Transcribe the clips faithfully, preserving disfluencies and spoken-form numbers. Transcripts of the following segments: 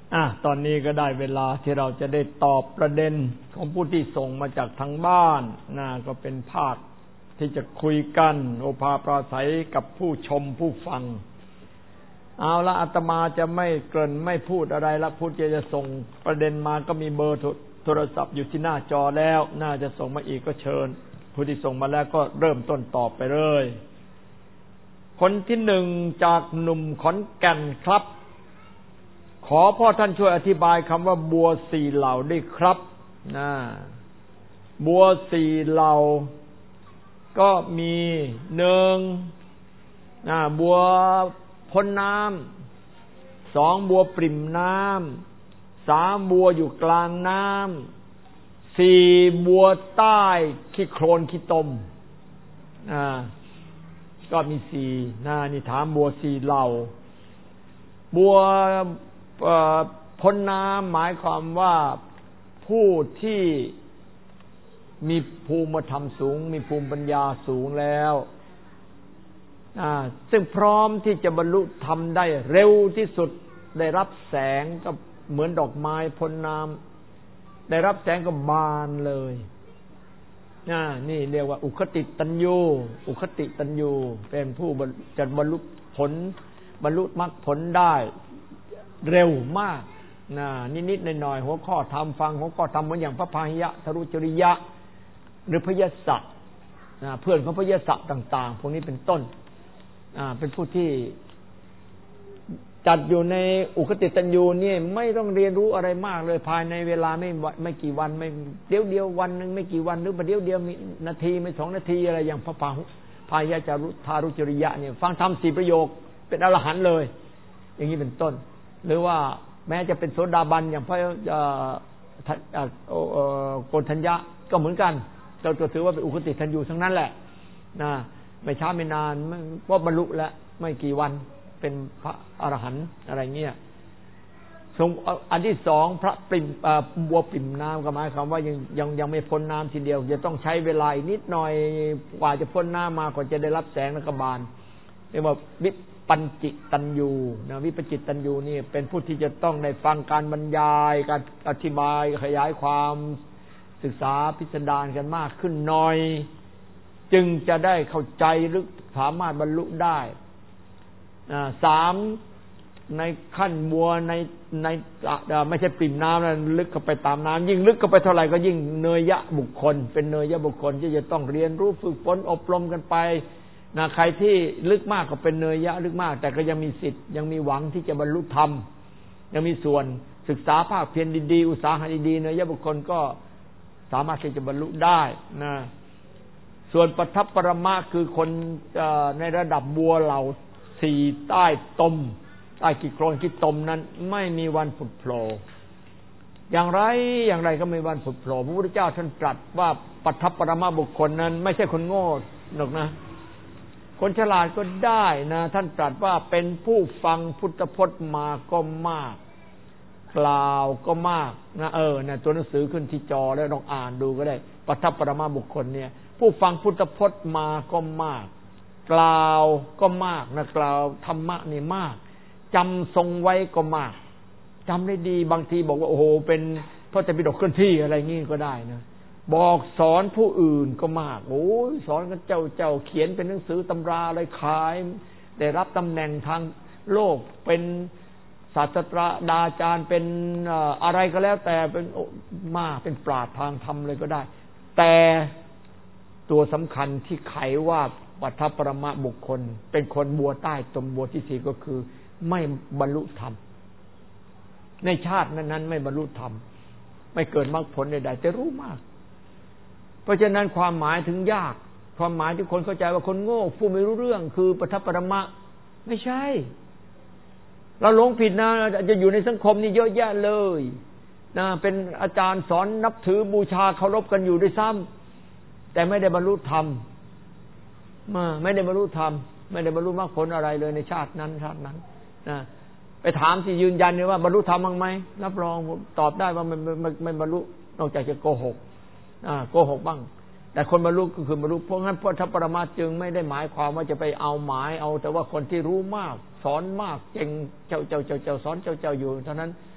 อ่ะตอนนี้ก็ได้เวลาที่เราจะได้ตอบประเด็นของผู้ที่ส่งมาจากทางบ้านนะก็เป็นภาคที่จะคุยกันโอภาปราศัยกับผู้ชมผู้ฟังเอาละอาตมาจะไม่เกริ่นไม่พูดอะไรละผู้ที่จะส่งประเด็นมาก็มีเบอร์โทรศัพท์อยู่ที่หน้าจอแล้วน่าจะส่งมาอีกก็เชิญผู้ที่ส่งมาแล้วก็เริ่มต้นตอบไปเลยคนที่หนึ่งจากหนุ่มขอนแก่นครับขอพ่อท่านช่วยอธิบายคำว่าบัวสี่เหล่าด้วยครับนะบัวสี่เหล่าก็มีหนึ่งนะบัวพ้นน้ำสองบัวปริ่มน้ำสามบัวอยู่กลางน้ำสี่บัวใต้ขี้โคลนขี้ตมอ่าก็มีสี่นะนี่ถามบัวสี่เหล่าบัวพ้นน้ำหมายความว่าผู้ที่มีภูมิธรรมสูงมีภูมิปัญญาสูงแล้วซึ่งพร้อมที่จะบรรลุธรรมได้เร็วที่สุดได้รับแสงก็เหมือนดอกไม้พ้นน้ำได้รับแสงก็บานเลยนี่เรียกว่าอุคติตัญญูอุคติตัญญูเป็นผู้จะบรรลุผลบรรลุมรรคผลได้เร็วมากนะนิดๆหน่อยๆหัวข้อธรรมฟังหัวข้อธรรมเหมือนอย่างพระพาหิยะทรุจริยะหรือพยสัตนะเพื่อนของพยสัตต่างๆพวกนี้เป็นต้นอ่าเป็นผู้ที่จัดอยู่ในอุคติตัญญูนี่ไม่ต้องเรียนรู้อะไรมากเลยภายในเวลาไม่ไม่กี่วันไม่เดียวเดียววันนึงไม่กี่วันหรือประเดี๋ยวเดียวมีนาทีไม่สองนาทีอะไรอย่างพระพาพาหิยะจารุทารุจริยะเนี่ยฟังธรรมสี่ประโยคเป็นอรหันต์เลยอย่างนี้เป็นต้นหรือว่าแม้จะเป็นโสดาบันอย่างพระโกณฑัญญะก็เหมือนกันเราจะถือว่าเป็นอุคติตัญญูทั้งนั้นแหละนะไม่ช้าไม่นานเพราะบรรลุแล้วไม่กี่วันเป็นพระอรหันต์อะไรเงี้ยทรงอันที่สองพระปิ่มบัวปิ่มน้ำก็หมายความว่ายังยังยังไม่พ้นน้ำทีเดียวจะต้องใช้เวลาอีกนิดหน่อยกว่าจะพ้นน้ำมาก่อนจะได้รับแสงและกบาลเรียกว่าวิปัญจิตัญญูนะวิปัญจิตัญญูนี่เป็นผู้ที่จะต้องได้ฟังการบรรยายการอธิบายขยายความศึกษาพิสดารกันมากขึ้นหน่อยจึงจะได้เข้าใจหรือสามารถบรรลุได้สามในขั้นบัวในในไม่ใช่ปริ่มน้ำนะลึกเข้าไปตามน้ำยิ่งลึกเข้าไปเท่าไหร่ก็ยิ่งเนยยะบุคคลเป็นเนยยะบุคคลที่จะต้องเรียนรู้ฝึกฝนอบรมกันไปนะใครที่ลึกมากก็เป็นเนยยะลึกมากแต่ก็ยังมีสิทธิ์ยังมีหวังที่จะบรรลุธรรมยังมีส่วนศึกษาภาคเพียรดีๆอุตสาหะดีๆเนยยะบุคคลก็สามารถที่จะบรรลุได้นะส่วนปัทภปรมะคือคนในระดับบัวเหล่าสี่ใต้ตมใต้ขี้โคลนขี้ตมนั้นไม่มีวันผุดโผล่อย่างไรอย่างไรก็ไม่มีวันผุดโผล่พระพุทธเจ้าท่านตรัสว่าปัทภปรมะบุคคลนั้นไม่ใช่คนโง่หรอกนะคนฉลาดก็ได้นะท่านตรัสว่าเป็นผู้ฟังพุทธพจน์มาก็มากกล่าวก็มากนะเออนะตัวหนังสือขึ้นที่จอแล้วลองอ่านดูก็ได้ปัทภปรมะบุคคลเนี่ยผู้ฟังพุทธพจน์มาก็มากกล่าวก็มากนะกล่าวธรรมะนี่มากจำทรงไว้ก็มากจำได้ดีบางทีบอกว่าโอ้โหเป็นพระไตรปิฎกเคลื่อนที่อะไรงี้ก็ได้นะบอกสอนผู้อื่นก็มากโอ้ยสอนกันเจ้าเจ้าเขียนเป็นหนังสือตำราอะไรขายได้รับตำแหน่งทางโลกเป็นศาสตราจารย์เป็นอะไรก็แล้วแต่เป็นมากเป็นปราชญ์ทางธรรมเลยก็ได้แต่ตัวสำคัญที่ไขว่าปัทภปรมะบุคคลเป็นคนบัวใต้ตมบัวที่สี่ก็คือไม่บรรลุธรรมในชาตินั้นๆไม่บรรลุธรรมไม่เกิดมรรคผลใดๆแต่รู้มากเพราะฉะนั้นความหมายถึงยากความหมายที่คนเข้าใจว่าคนโง่ผู้ไม่รู้เรื่องคือปัทภปรมะไม่ใช่เราหลงผิดนะจะอยู่ในสังคมนี้เยอะแยะเลยนะเป็นอาจารย์สอนนับถือบูชาเคารพกันอยู่ด้วยซ้ำแต่ไม่ได้บรรลุธรรมมาไม่ได้บรรลุธรรมไม่ได้บรรลุมรรคผลอะไรเลยในชาตินั้นชาตินั้นนะไปถามสิยืนยันเลยว่าบรรลุธรรมบ้างไหมรับรองตอบได้ว่าไม่ไม่ไม่บรรลุนอกจากจะโกหกอ่าโกหกบ้างแต่คนบรรลุก็คือบรรลุเพราะงั้นพุทธปรมาจึงไม่ได้หมายความว่าจะไปเอาหมายเอาแต่ว่าคนที่รู้มากสอนมากเก่งเจ้าเจ้าเจ้าเจ้าสอนเจ้าเจ้าอยู่เท่านั้น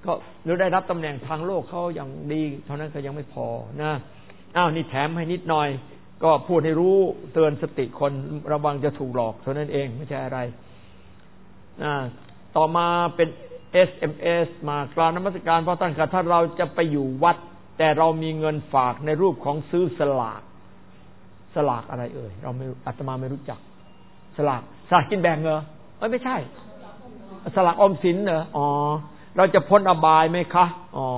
ก็หรือได้รับตำแหน่งทางโลกเขาอย่างดีเท่านั้นก็ยังไม่พอนะอ้าวนี่แถมให้นิดหน่อยก็พูดให้รู้เตือนสติคนระวังจะถูกหลอกเท่านั้นเองไม่ใช่อะไรอ่าต่อมาเป็น เอส เอ็ม เอส มากราบนมัสการพระท่านค่ะถ้าเราจะไปอยู่วัดแต่เรามีเงินฝากในรูปของซื้อสลากสลากอะไรเอ่ยเราไม่อาตมาไม่รู้จักสลากสลากกินแบ่งเหรอเอ้ยไม่ใช่สลากออมสินเหรออ๋อเราจะพ้นอบายไหมคะอ๋อ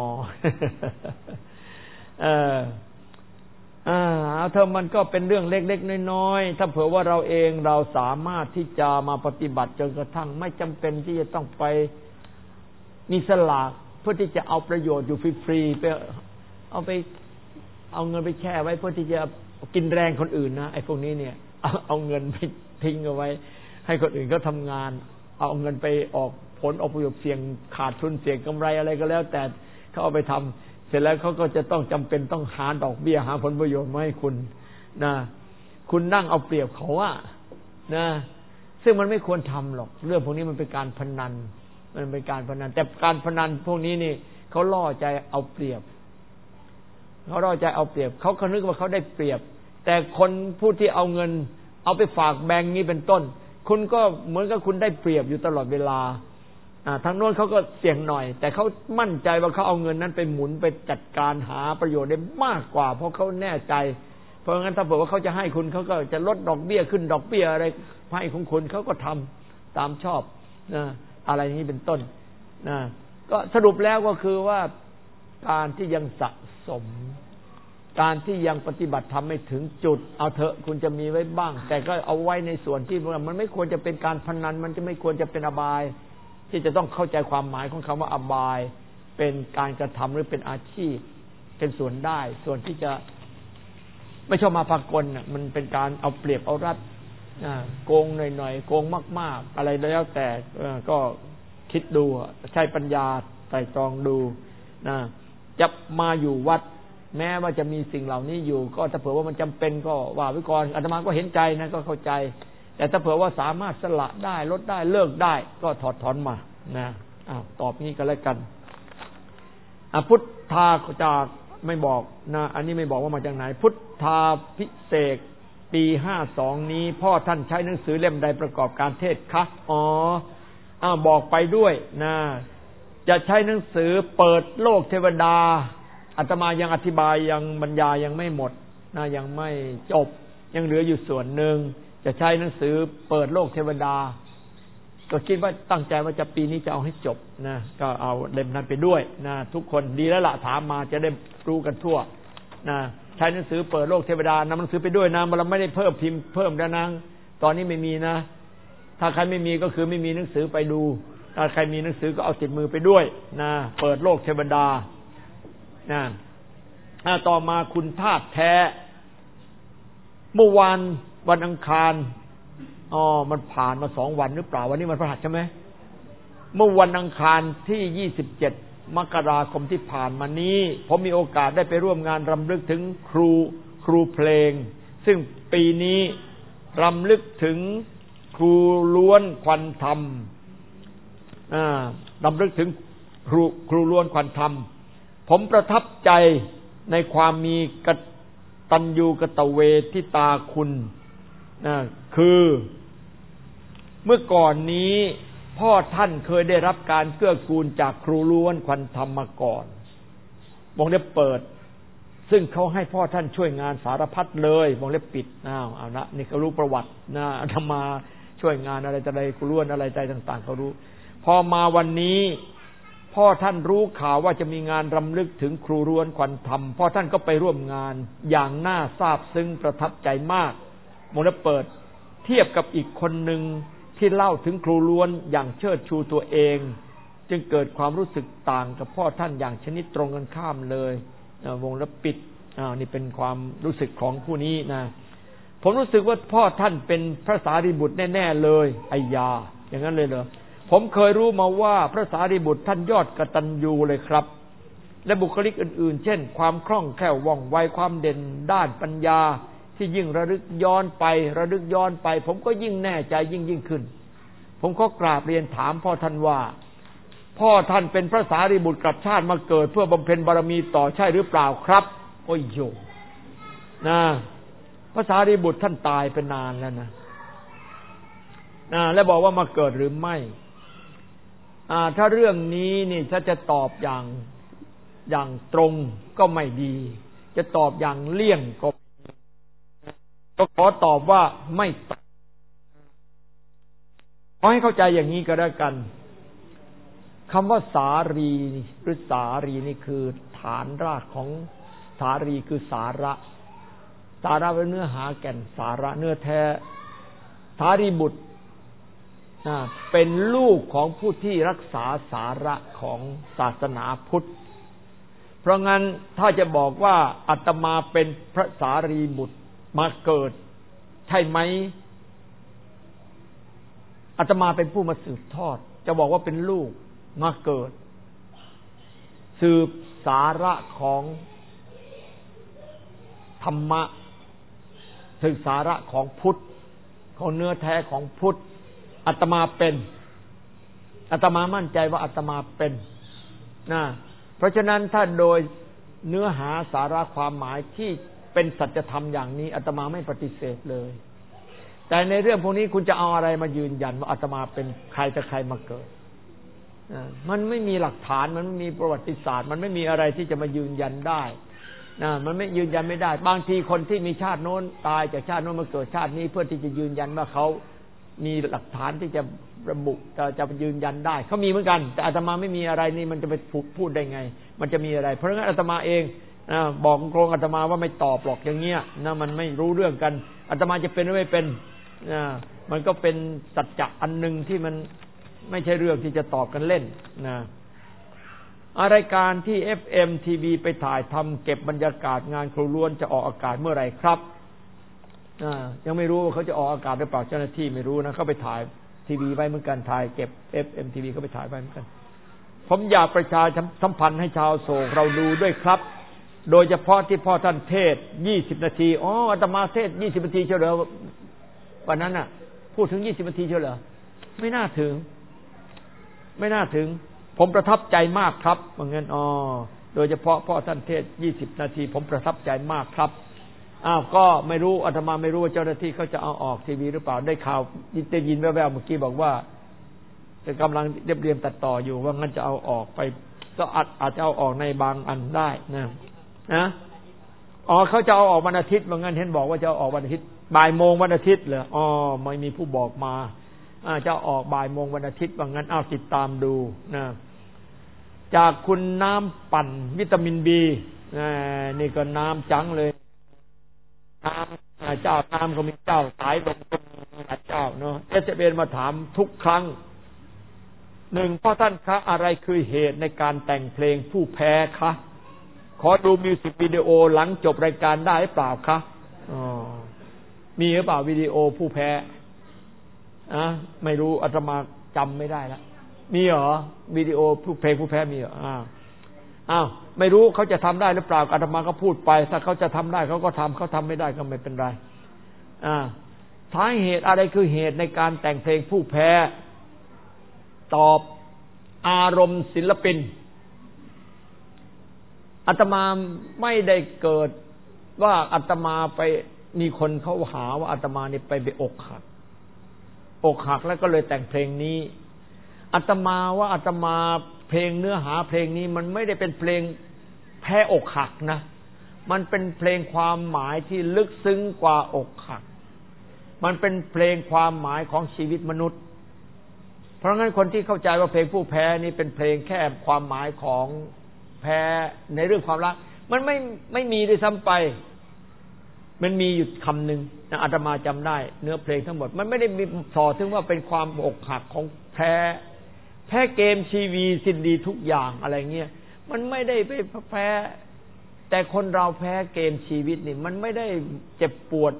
เอออ่าเธอมันก็เป็นเรื่องเล็กๆน้อยๆถ้าเผื่อว่าเราเองเราสามารถที่จะมาปฏิบัติจนกระทั่งไม่จำเป็นที่จะต้องไปมีสลากเพื่อที่จะเอาประโยชน์อยู่ฟรีๆไปเอาไปเอาเงินไปแช่ไว้เพื่อที่จะกินแรงคนอื่นนะไอ้พวกนี้เนี่ยเอาเอาเงินไปทิ้งเอาไว้ให้คนอื่นเขาทำงานเอาเงินไปออกผลออกประโยชน์เสี่ยงขาดทุนเสี่ยงกำไรอะไรก็แล้วแต่เขาเอาไปทำเสร็จแล้วเขาก็จะต้องจำเป็นต้องหาดอกเบี้ยหาผลประโยชน์มาให้คุณนะคุณนั่งเอาเปรียบเขาอะนะซึ่งมันไม่ควรทำหรอกเรื่องพวกนี้มันเป็นการพนันมันเป็นการพนันแต่การพนันพวกนี้นี่เขาล่อใจเอาเปรียบเขาล่อใจเอาเปรียบเขาคิดว่าเขาได้เปรียบแต่คนผู้ที่เอาเงินเอาไปฝากแบงก์นี้เป็นต้นคุณก็เหมือนกับคุณได้เปรียบอยู่ตลอดเวลาอ่าทางโน้นเขาก็เสี่ยงหน่อยแต่เขามั่นใจว่าเขาเอาเงินนั้นไปหมุนไปจัดการหาประโยชน์ได้มากกว่าเพราะเขาแน่ใจเพราะงั้นถ้าบอกว่าเขาจะให้คุณเขาก็จะลดดอกเบี้ยขึ้นดอกเบี้ยอะไรให้ของคุณเขาก็ทำตามชอบนะอะไรอย่างนี้เป็นต้นนะก็สรุปแล้วก็คือว่าการที่ยังสะสมการที่ยังปฏิบัติทำไม่ถึงจุดเอาเถอะคุณจะมีไว้บ้างแต่ก็เอาไว้ในส่วนที่มันไม่ควรจะเป็นการพนันมันจะไม่ควรจะเป็นอบายที่จะต้องเข้าใจความหมายของคำว่าอบายเป็นการกระทำหรือเป็นอาชีพเป็นส่วนได้ส่วนที่จะไม่ชอบมาพากลน่ะมันเป็นการเอาเปรียบเอารัดโกงหน่อยๆโกงมากๆอะไรแล้วแต่ก็คิดดูใช้ปัญญาไตร่ตรองดูนะจะมาอยู่วัดแม้ว่าจะมีสิ่งเหล่านี้อยู่ก็ถ้าเผื่อว่ามันจำเป็นก็ว่าไว้ก่อนอาตมาก็เห็นใจนะก็เข้าใจแต่ถ้าเผื่อว่าสามารถสละได้ลดได้เลิกได้ก็ถอดถอนมานะอ้าวตอบนี้ก็แล้วกันอ่ะพุทธาจากไม่บอกนะอันนี้ไม่บอกว่ามาจากไหนพุทธาพิเศษปีห้าสองนี้พ่อท่านใช้หนังสือเล่มใดประกอบการเทศคะอ๋ออ้าวบอกไปด้วยนะจะใช้หนังสือเปิดโลกเทวดาอาตมายังอธิบายยังบรรยายยังไม่หมดนะยังไม่จบยังเหลืออยู่ส่วนหนึ่งจะใช้หนังสือเปิดโลกเทวดาก็คิดว่าตั้งใจว่าจะปีนี้จะเอาให้จบนะก็เอาเล่มนั้นไปด้วยนะทุกคนดีแล้วล่ะถามมาจะได้รู้กันทั่วนะใช้หนังสือเปิดโลกเทวดานำหนังสือไปด้วยนะเราไม่ได้เพิ่มพิมพ์เพิ่มแล้วนะตอนนี้ไม่มีนะถ้าใครไม่มีก็คือไม่มีหนังสือไปดูถ้าใครมีหนังสือก็เอาติดมือไปด้วยนะเปิดโลกเทวดานะต่อมาคุณธาตุแท้เมื่อวานวันอังคารอ๋อมันผ่านมาสองวันหรือเปล่าวันนี้มันพฤหัสใช่ไหมเมื่อวันอังคารที่ยี่สิบเจ็ดมกราคมที่ผ่านมานี้ผมมีโอกาสได้ไปร่วมงานรำลึกถึงครูครูเพลงซึ่งปีนี้รำลึกถึงครูล้วนควันธรรมอ่ารำลึกถึงครูครูล้วนควันธรรมผมประทับใจในความมีกตัญญูกตเวทิตาคุณนะคือเมื่อก่อนนี้พ่อท่านเคยได้รับการเกื้อกูลจากครูล้วนควันธรรมมาก่อนวงเล็บเปิดซึ่งเขาให้พ่อท่านช่วยงานสารพัดเลยวงเล็บปิดอ้าวเอาละนี่เขารู้ประวัตินะธรรมาช่วยงานอะไรแต่ใดครูล้วนอะไรใจต่างๆเขารู้พอมาวันนี้พ่อท่านรู้ข่าวว่าจะมีงานรำลึกถึงครูล้วนควันธรรมพ่อท่านก็ไปร่วมงานอย่างน่าซาบซึ้งประทับใจมากวงเล็บเปิดเทียบกับอีกคนหนึ่งที่เล่าถึงครูล้วนอย่างเชิดชูตัวเองจึงเกิดความรู้สึกต่างกับพ่อท่านอย่างชนิดตรงกันข้ามเลยวงเล็บปิดอ่านี่เป็นความรู้สึกของผู้นี้นะผมรู้สึกว่าพ่อท่านเป็นพระสารีบุตรแน่ๆเลยไอ้ยาอย่างนั้นเลยเหรอผมเคยรู้มาว่าพระสารีบุตรท่านยอดกตัญญูเลยครับและบุคลิกอื่นๆเช่นความคล่องแคล่วว่องไวความเด่นด้านปัญญาที่ยิ่งระลึกย้อนไประลึกย้อนไปผมก็ยิ่งแน่ใจยิ่งยิ่งขึ้นผมก็กราบเรียนถามพ่อท่านว่าพ่อท่านเป็นพระสารีบุตรกลับชาติมาเกิดเพื่อบำเพ็ญบารมีต่อใช่หรือเปล่าครับโอ้ยโยนะพระสารีบุตรท่านตายไปนานแล้วนะนะแล้วบอกว่ามาเกิดหรือไม่อ่าถ้าเรื่องนี้นี่ถ้าจะตอบอย่างอย่างตรงก็ไม่ดีจะตอบอย่างเลี่ยงก็ก็ขอตอบว่าไม่ตอบขอให้เข้าใจอย่างนี้ก็แล้วกันคำว่าสารีหรือสารีนี่คือฐานรากของสารีคือสาระสาระเป็นเนื้อหาแก่นสาระเนื้อแท้สารีบุตรเป็นลูกของผู้ที่รักษาสาระของศาสนาพุทธเพราะงั้นถ้าจะบอกว่าอาตมาเป็นพระสารีบุตรมาเกิดใช่ไหมอาตมาเป็นผู้มาสืบทอดจะบอกว่าเป็นลูกมาเกิดสืบสาระของธรรมะสืบสาระของพุทธของเนื้อแท้ของพุทธอาตมาเป็นอาตมามั่นใจว่าอาตมาเป็นนะเพราะฉะนั้นถ้าโดยเนื้อหาสาระความหมายที่เป็นสัจธรรมอย่างนี้อาตมาไม่ปฏิเสธเลยแต่ในเรื่องพวกนี้คุณจะเอาอะไรมายืนยันว่าอาตมาเป็นใครแต่ใครมาเกิดมันไม่มีหลักฐานมันไม่มีประวัติศาสตร์มันไม่มีอะไรที่จะมายืนยันได้นะมันไม่ยืนยันไม่ได้บางทีคนที่มีชาติโน้นตายจากชาติโน้นมาเกิดชาตินี้เพื่อที่จะยืนยันว่าเขามีหลักฐานที่จะระบุจะจะยืนยันได้เขามีเหมือนกันแต่อาตมาไม่มีอะไรนี่มันจะไปพูดได้ไงมันจะมีอะไรเพราะงั้นอาตมาเองบอกตรงอาตมาว่าไม่ตอบหรอกอย่างเงี้ยนะมันไม่รู้เรื่องกันอาตมาจะเป็นหรือไม่เป็นนะมันก็เป็นสัจจะอันนึงที่มันไม่ใช่เรื่องที่จะตอบกันเล่นนะรายการที่ เอฟ เอ็ม ที วี ไปถ่ายทำเก็บบรรยากาศงานครูล้วนจะออกอากาศเมื่อไหร่ครับยังไม่รู้ว่าเขาจะออกอากาศหรือเปล่าเจ้าหน้าที่ไม่รู้นะเขาไปถ่ายทีวีไว้เหมือนกันถ่ายเก็บ เอฟ เอ็ม ที วี เขาไปถ่ายไว้เหมือนกันผมอยากประชาสัมพันธ์ให้ชาวโศกเราดูด้วยครับโดยเฉพาะที่พ่อท่านเทศยี่สิบนาทีอ๋ออาตมาเทศยี่สิบนาทีเชียวเหรอวันนั้นน่ะพูดถึงยี่สิบนาทีเชียวเหรอไม่น่าถึงไม่น่าถึงผมประทับใจมากครับว่างั้นอ๋อโดยเฉพาะพ่อท่านเทศยี่สิบนาทีผมประทับใจมากครับอ้าวก็ไม่รู้อาตมาไม่รู้ว่าเจ้าหน้าที่เขาจะเอาออกทีวีหรือเปล่าได้ข่าวได้ยินแว่วๆเมื่อกี้บอกว่าจะกำลังเรียบเรียงตัดต่ออยู่ว่างั้นจะเอาออกไปก็อาจอาจจะเอาออกในบางอันได้นะนะอ๋อเขาจะเอาออกวันอาทิตย์ว่างั้นเห็นบอกว่าจะเอาออกวันอาทิตย์บ่ายโมงวันอาทิตย์เหรออ๋อไม่มีผู้บอกมาอ่าจะออกบ่ายโมงวันอาทิตย์ว่างั้นเอาติดตามดูนะจากคุณน้ำปั่นวิตามินบีนี่ก็น้ำจังเลยน้ำเจ้าน้ำก็มีเจ้าสายลงเป็นเจ้าเนาะเอสเอ็นมาถามทุกครั้งหนึ่งพ่อท่านคะอะไรคือเหตุในการแต่งเพลงผู้แพ้คะขอดูมิวสิกวิดีโอหลังจบรายการได้หรือเปล่าคะอ๋อมีหรือเปล่าวิดีโอผู้แพ้อ่ะไม่รู้อาตมาจำไม่ได้แล้วมีเหรอวิดีโอผู้เพลงผู้แพ้มีเหรออ้าวอ้าวไม่รู้เขาจะทำได้หรือเปล่าอาตมาก็พูดไปถ้าเขาจะทำได้เขาก็ทำเขาทำไม่ได้ก็ไม่เป็นไรอ่าสาเหตุอะไรคือเหตุในการแต่งเพลงผู้แพ้ตอบอารมณ์ศิลปินอาตมาไม่ได้เกิดว่าอาตมาไปมีคนเขาหาว่าอาตมานี่ไปไปอกหักอกหักแล้วก็เลยแต่งเพลงนี้อาตมาว่าอาตมาเพลงเนื้อหาเพลงนี้มันไม่ได้เป็นเพลงแพ้อกหักนะมันเป็นเพลงความหมายที่ลึกซึ้งกว่าอกหักมันเป็นเพลงความหมายของชีวิตมนุษย์เพราะงั้นคนที่เข้าใจว่าเพลงผู้แพ้นี่เป็นเพลงแค่ความหมายของแพ้ในเรื่องความรักมันไม่ไม่มีด้วยซ้ำไปมันมีอยู่คำหนึ่งนะอาตมาจำได้เนื้อเพลงทั้งหมดมันไม่ได้มีสอถึงว่าเป็นความอกหักของแพ้แพ้เกมชีวีสิ้นดีทุกอย่างอะไรเงี้ยมันไม่ได้ไปแพ้แต่คนเราแพ้เกมชีวิตนี่มันไม่ได้เจ็บปวด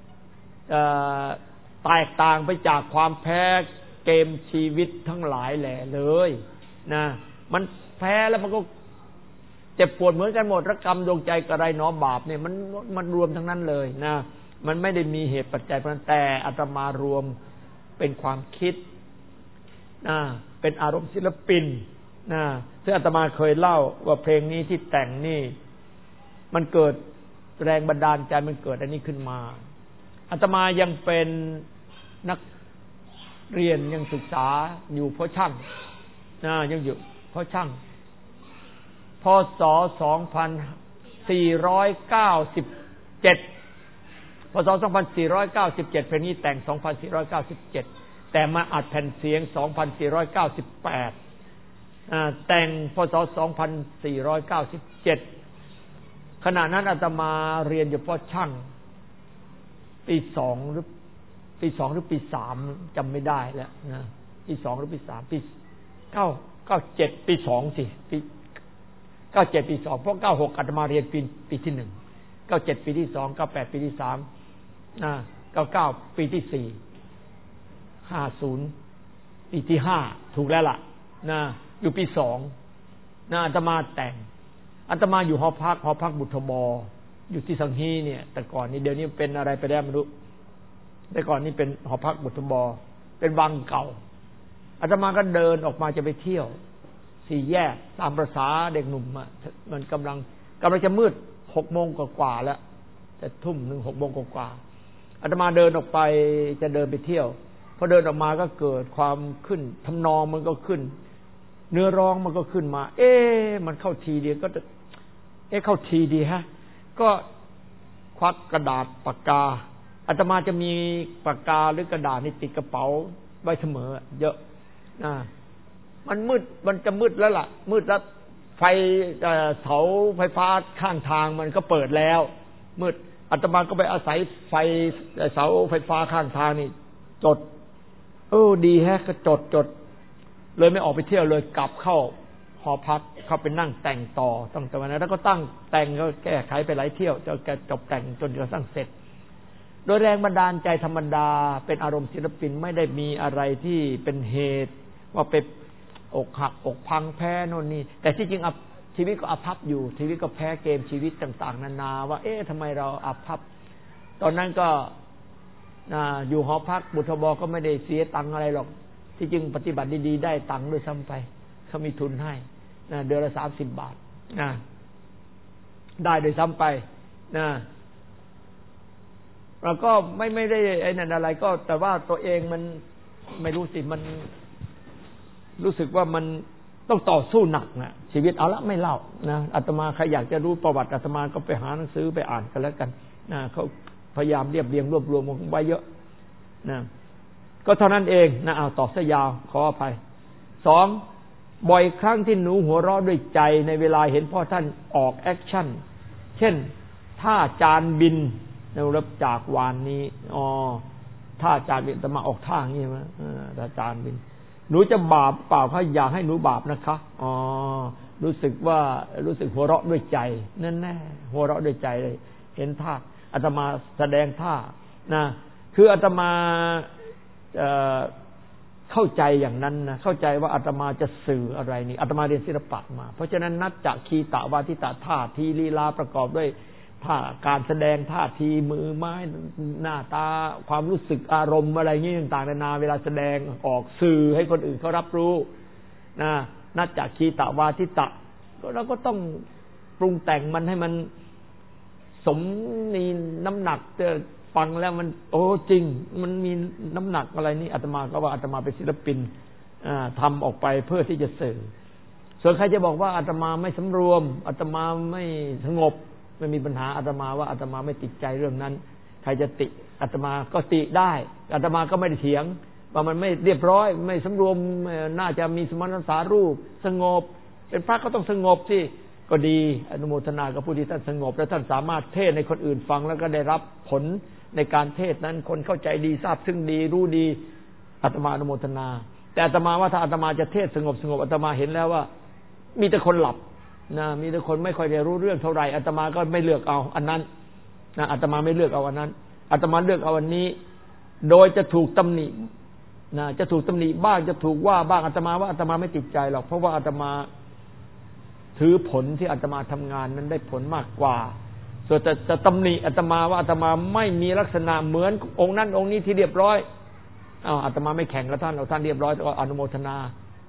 แตกต่างไปจากความแพ้เกมชีวิตทั้งหลายแหล่เลยนะมันแพ้แล้วมันก็เจ็บปวดเหมือนกันหมดระกรรมดวงใจกระไรหนอบาปเนี่ยมันมันรวมทั้งนั้นเลยนะมันไม่ได้มีเหตุปัจจัยเพราะนั้นแต่อาตมารวมเป็นความคิดนะเป็นอารมณ์ศิลปินนะซึ่งอาตมาเคยเล่าว่าเพลงนี้ที่แต่งนี่มันเกิดแรงบันดาลใจมันเกิดอันนี้ขึ้นมาอาตมายังเป็นนักเรียนยังศึกษาอยู่เพราะช่างนะยังอยู่เพราะช่างพ.ศ. สองพันสี่ร้อยเก้าสิบเจ็ดพ.ศ. สองพันสี่ร้อยเก้าสิบเจ็ดเพลงนี้แต่งสองพันสี่ร้อยเก้าสิบเจ็ดแต่มาอัดแผ่นเสียงสองพันสี่ร้อยเก้าสิบแปดอ่าแต่งพ.ศ. สองพันสี่ร้อยเก้าสิบเจ็ดขณะนั้นอาตมาเรียนอยู่เพราะช่างปีสองหรือปีสองหรือปีสามจำไม่ได้แล้วนะปีสองหรือปีสามปีเก้าเก้าเจ็ดปีสองสิปีเก้าเจ็ดปีสองเพราะเก้าหกอาตมาเรียนปีปีที่หนึ่งเก้าเจ็ดปีที่สองเก้าแปดปีที่สามนะเก้าเก้าปีที่สี่ห้าศูนย์ปีที่ห้าถูกแล้วล่ะนะอยู่ปีสองนะอาตมาแต่งอาตมาอยู่หอพักหอพักบุตรบออยู่ที่สังฮีเนี่ยแต่ก่อนนี้เดี๋ยวนี้เป็นอะไรไปแล้วไม่รู้แต่ก่อนนี้เป็นหอพักบุตรบอเป็นวังเก่าอาตมาก็เดินออกมาจะไปเที่ยวสี่แยกตามประษาเด็กหนุ่มอ่ะมันกำลังกำลังจะมืดหกโมงกว่าๆแล้วแต่ทุ่มหนึ่งหกโมงกว่าๆอาตมาเดินออกไปจะเดินไปเที่ยวพอเดินออกมาก็เกิดความขึ้นทำนองมันก็ขึ้นเนื้อร้องมันก็ขึ้นมาเอ๊ะมันเข้าทีเดียวก็เอ๊ะเข้าทีดีฮะก็ควักกระดาษปากกาอาตมาจะมีปากกาหรือกระดาษนี่ติดกระเป๋าไว้เสมอเยอะนะมันมืดมันจะมืดแล้วล่ะมืดแล้วไฟเสาไฟฟ้าข้างทางมันก็เปิดแล้วมืดอาตมาก็ไปอาศัยไฟเสาไฟฟ้าข้างทางนี่จดเออดีแฮะก็จดจดเลยไม่ออกไปเที่ยวเลยกลับเข้าหอพักเข้าไปนั่งแต่งต่อตั้งแต่วันนั้นแล้วก็ตั้งแต่งก็แก้ไขไปหลายเที่ยวจนแกจบแต่งจนกระทั่งเสร็จโดยแรงบันดาลใจธรรมดาเป็นอารมณ์ศิลปินไม่ได้มีอะไรที่เป็นเหตุว่าไปอกหักอกพังแพ้โน่นนี่แต่ที่จริงชีวิตก็อภัพอยู่ชีวิตก็แพ้เกมชีวิตต่างๆนานาว่าเอ๊ะทำไมเราอภัพตอนนั้นก็อยู่หอพักบุตรบก็ไม่ได้เสียตังค์อะไรหรอกที่จริงปฏิบัติดีๆได้ตังค์ด้วยซ้ำไปเขามีทุนให้นะเดือนละสามสิบบาทนะได้โดยซ้ำไปนะเราก็ไม่ไม่ได้ไอ้นั่นอะไรก็แต่ว่าตัวเองมันไม่รู้สิมันรู้สึกว่ามันต้องต่อสู้หนักนะชีวิตเอาละไม่เล่านะอาตมาใครอยากจะรู้ประวัติอาตมาก็ไปหาหนังสือไปอ่านกันแล้วกันนะเขาพยายามเรียบเรียงรวบรวมไว้เยอะนะก็เท่านั้นเองนะเอาต่อซะยาวขออภัยสองบ่อยครั้งที่หนูหัวเราะด้วยใจในเวลาเห็นพ่อท่านออกแอคชั่นเช่นท่าจานบินในรับจากวานนี้อ๋อท่าจานบินแต่มาออกท่าอย่างนี้มั้ยท่าจานบินหนูจะบาปเปล่าคะอยากให้หนูบาปนะคะอ๋อรู้สึกว่ารู้สึกหัวเราะด้วยใจแน่ๆหัวเราะด้วยใจเลยเห็นท่าอาตมาแสดงท่านะคืออาตมาเอ่อเข้าใจอย่างนั้นนะเข้าใจว่าอาตมาจะสื่ออะไรนี่อาตมาเรียนศิลปะมาเพราะฉะนั้นนัตจะคีตวาทิตะท่าทีลีลาประกอบด้วยท่าการแสดงท่าทีมือไม้หน้าตาความรู้สึกอารมณ์อะไรเงี้ยต่างๆนานาเวลาแสดงออกสื่อให้คนอื่นเขารับรู้นะนัตจะคีตวาทิตะก็เราก็ต้องปรุงแต่งมันให้มันสมมีน้ำหนักเจอฟังแล้วมันโอ้จริงมันมีน้ำหนักอะไรนี่อาตมาก็ว่าอาตมาเป็นศิลปินทำออกไปเพื่อที่จะสื่อส่วนใครจะบอกว่าอาตมาไม่สำรวมอาตมาไม่สงบไม่มีปัญหาอาตมาว่าอาตมาไม่ติดใจเรื่องนั้นใครจะติอาตมาก็ติได้อาตมาก็ไม่ได้เถียงว่ามันไม่เรียบร้อยไม่สำรวมน่าจะมีสมณสารูปสงบเป็นพระก็ต้องสงบสิก็ดีอนุโมทนากับผู้ที่ท่านสงบและท่านสามารถเทศในคนอื่นฟังแล้วก็ได้รับผลในการเทศนั้นคนเข้าใจดีทราบซึ่งดีรู้ดีอาตมาอนุโมทนาแต่อาตมาว่าถ้าอาตมาจะเทศสงบสงบอาตมาเห็นแล้วว่ามีแต่คนหลับนะมีแต่คนไม่ค่อยได้รู้เรื่องเท่าไหร่อาตมาก็ไม่เลือกเอาอันนั้นนะอาตมาไม่เลือกเอาอันนั้นอาตมาเลือกเอาอันนี้โดยจะถูกตำหนินะจะถูกตำหนิบ้างจะถูกว่าบ้างอาตมาว่าอาตมาไม่ติดใจหรอกเพราะว่าอาตมาถือผลที่อาตมาทำงานนั้นได้ผลมากกว่าส่วนจะจะตำหนิอาตมาว่าอาตมาไม่มีลักษณะเหมือนองค์นั้นองค์นี้ที่เรียบร้อยอ้าวอาตมาไม่แข่งกับท่านเอาท่านเรียบร้อยก็อนุโมทนา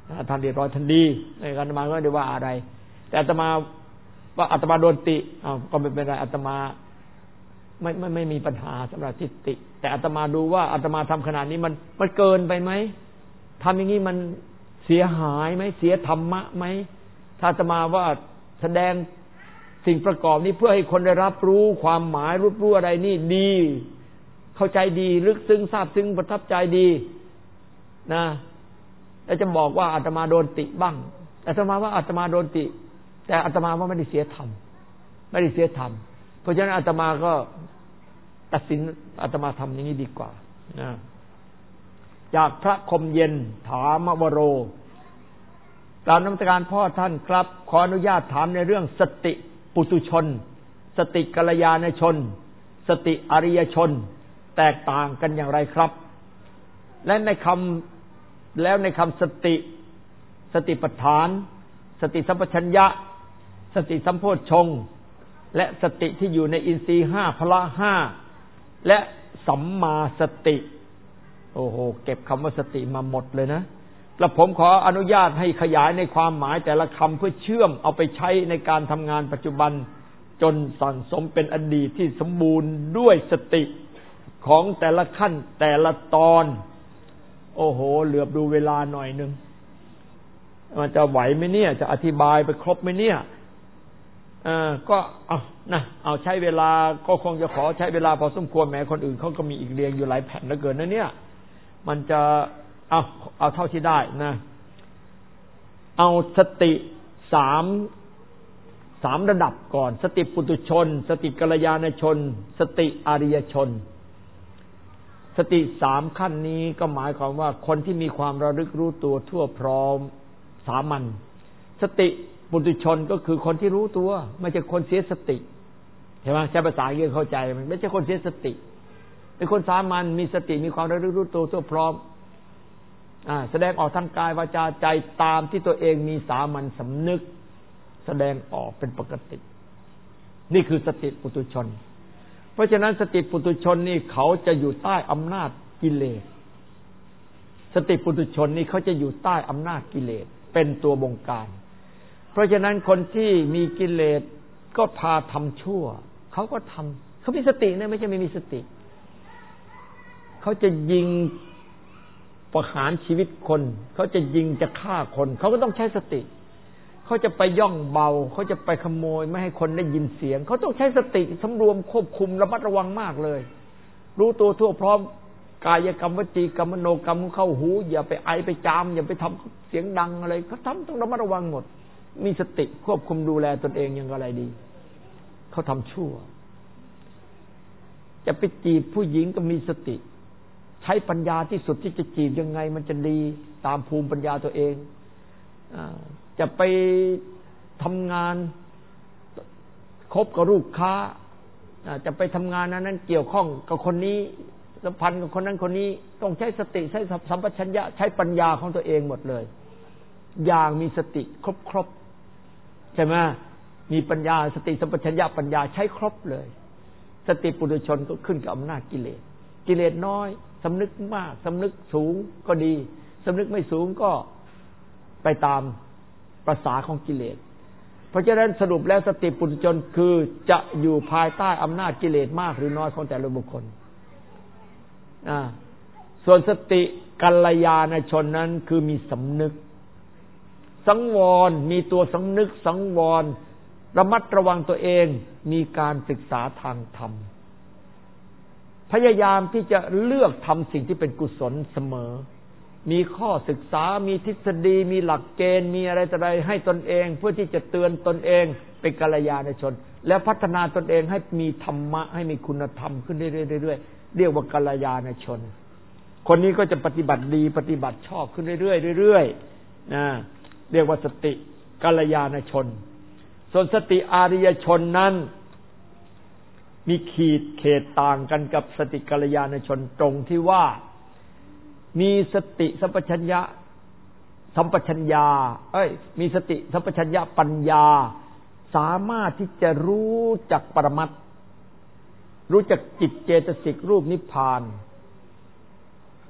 ท่านเรียบร้อยทันดีในอาตมาก็ไม่ได้ว่าอะไรแต่อาตมาว่าอาตมาโดนติอ้าวก็ไม่เป็นไรอาตมาไม่ไม่ไม่มีปัญหาสำหรับทิฏฐิแต่อาตมาดูว่าอาตมาทำขนาดนี้มันมันเกินไปไหมทำอย่างนี้มันเสียหายไหมเสียธรรมะไหมถ้าอาตมาว่าแสดงสิ่งประกอบนี้เพื่อให้คนได้รับรู้ความหมายรู้รู้อะไรนี่ดีเข้าใจดีลึกซึ้งซาบซึ้งประทับใจดีนะแล้วจะบอกว่าอาตมาโดนติบ้างอาตมาว่าอาตมาโดนติแต่อาตมาว่าไม่ได้เสียธรรมไม่ได้เสียธรรมเพราะฉะนั้นอาตมาก็ตัดสินอาตมาทำอย่างนี้ดีกว่านะจากพระคมเย็นถามวโรกราบนมัสการพ่อท่านครับขออนุญาตถามในเรื่องสติปุถุชนสติกัลยาณชนสติอริยชนแตกต่างกันอย่างไรครับและในคำแล้วในคำสติสติปัฏฐานสติสัมปชัญญะสติสัมโพชฌงค์และสติที่อยู่ในอินทรีย์ห้าพละห้าและสัมมาสติโอ้โหเก็บคำว่าสติมาหมดเลยนะแล้วผมขออนุญาตให้ขยายในความหมายแต่ละคำเพื่อเชื่อมเอาไปใช้ในการทำงานปัจจุบันจนสั่งสมเป็นอดีตที่สมบูรณ์ด้วยสติของแต่ละขั้นแต่ละตอนโอ้โหเหลือบดูเวลาหน่อยนึงมันจะไหวไหมเนี่ยจะอธิบายไปครบไหมเนี่ยเออก็เอานะเอาใช้เวลาก็คงจะขอใช้เวลาพอสมควรแม้คนอื่นเขาก็มีอีกเรียงอยู่หลายแผ่นเหลือเกินนะเนี่ยมันจะเอาเอาเท่าที่ได้นะเอาสติสามสามระดับก่อนสติปุถุชนสติกัลยาณชนสติอริยชนสติสามขั้นนี้ก็หมายความว่าคนที่มีความระลึกรู้ตัวทั่วพร้อมสามัญสติปุถุชนก็คือคนที่รู้ตัวไม่ใช่คนเสียสติเห็นไหมใช้ภาษาเยอะเข้าใจมันไม่ใช่คนเสียสติเป็นคนสามัญมีสติมีความระลึกรู้ตัวทั่วพร้อมอ่าแสดงออกทางกายวาจาใจตามที่ตัวเองมีสามัญสำนึกแสดงออกเป็นปกตินี่คือสติปุถุชนเพราะฉะนั้นสติปุถุชนนี่เขาจะอยู่ใต้อำนาจกิเลสสติปุถุชนนี่เขาจะอยู่ใต้อำนาจกิเลสเป็นตัวบงการเพราะฉะนั้นคนที่มีกิเลสก็พาทำชั่วเขาก็ทำเขามีสตินะไม่ใช่ไม่มีสติเขาจะยิงประหารชีวิตคนเขาจะยิงจะฆ่าคนเขาก็ต้องใช้สติเขาจะไปย่องเบาเขาจะไปขโมยไม่ให้คนได้ยินเสียงเขาต้องใช้สติสำรวมควบคุมระมัดระวังมากเลยรู้ตัวทั่วพร้อมกายกรรมวจีกรรมมโนกรรมเข้าหูอย่าไปไอไปจามอย่าไปทำเสียงดังอะไรเขาทำต้องระมัดระวังหมดมีสติควบคุมดูแลตนเองอย่างไรดีเขาทำชั่วจะไปจีบผู้หญิงก็มีสติใช้ปัญญาที่สุดที่จะจีบยังไงมันจะดีตามภูมิปัญญาตัวเองจะไปทำงานคบกับลูกค้าจะไปทำงานนั้นนั้นเกี่ยวข้องกับคนนี้สัมพันธ์กับคนนั้นคนนี้ต้องใช้สติใช้สัมปชัญญะใช้ปัญญาของตัวเองหมดเลยอย่างมีสติครบครบใช่ไหมมีปัญญาสติสัมปชัญญะปัญญาใช้ครบเลยสติปุถุชนก็ขึ้นกับอำนาจกิเลสกิเลสน้อยสำนึกมากสำนึกสูงก็ดีสำนึกไม่สูงก็ไปตามประสาของกิเลสเพราะฉะนั้นสรุปแล้วสติปุถุชนคือจะอยู่ภายใต้อำนาจกิเลสมากหรือน้อยของแต่ละบุคคลอ่าส่วนสติกัลยาณชนนั้นคือมีสำนึกสังวรมีตัวสำนึกสังวรระมัดระวังตัวเองมีการศึกษาทางธรรมพยายามที่จะเลือกทำสิ่งที่เป็นกุศลเสมอมีข้อศึกษามีทฤษฎีมีหลักเกณฑ์มีอะไรต่ออะไรให้ตนเองเพื่อที่จะเตือนตนเองเป็นกัลยาณชนแล้วพัฒนาตนเองให้มีธรรมะให้มีคุณธรรมขึ้นเรื่อยๆเรียกว่ากัลยาณชนคนนี้ก็จะปฏิบัติดีปฏิบัติชอบขึ้นเรื่อยๆเรื่อยๆนะเรียกว่าสติกัลยาณชนส่วนสติอริยชนนั้นมีขีดเขตต่างกันกับสติกัลยาณชนตรงที่ว่ามีสติสัมปชัญญะสัมปชัญญะเอ้ยมีสติสัมปชัญญะปัญญาสามารถที่จะรู้จักปรมัตถ์รู้จักจิตเจตสิกรูปนิพพาน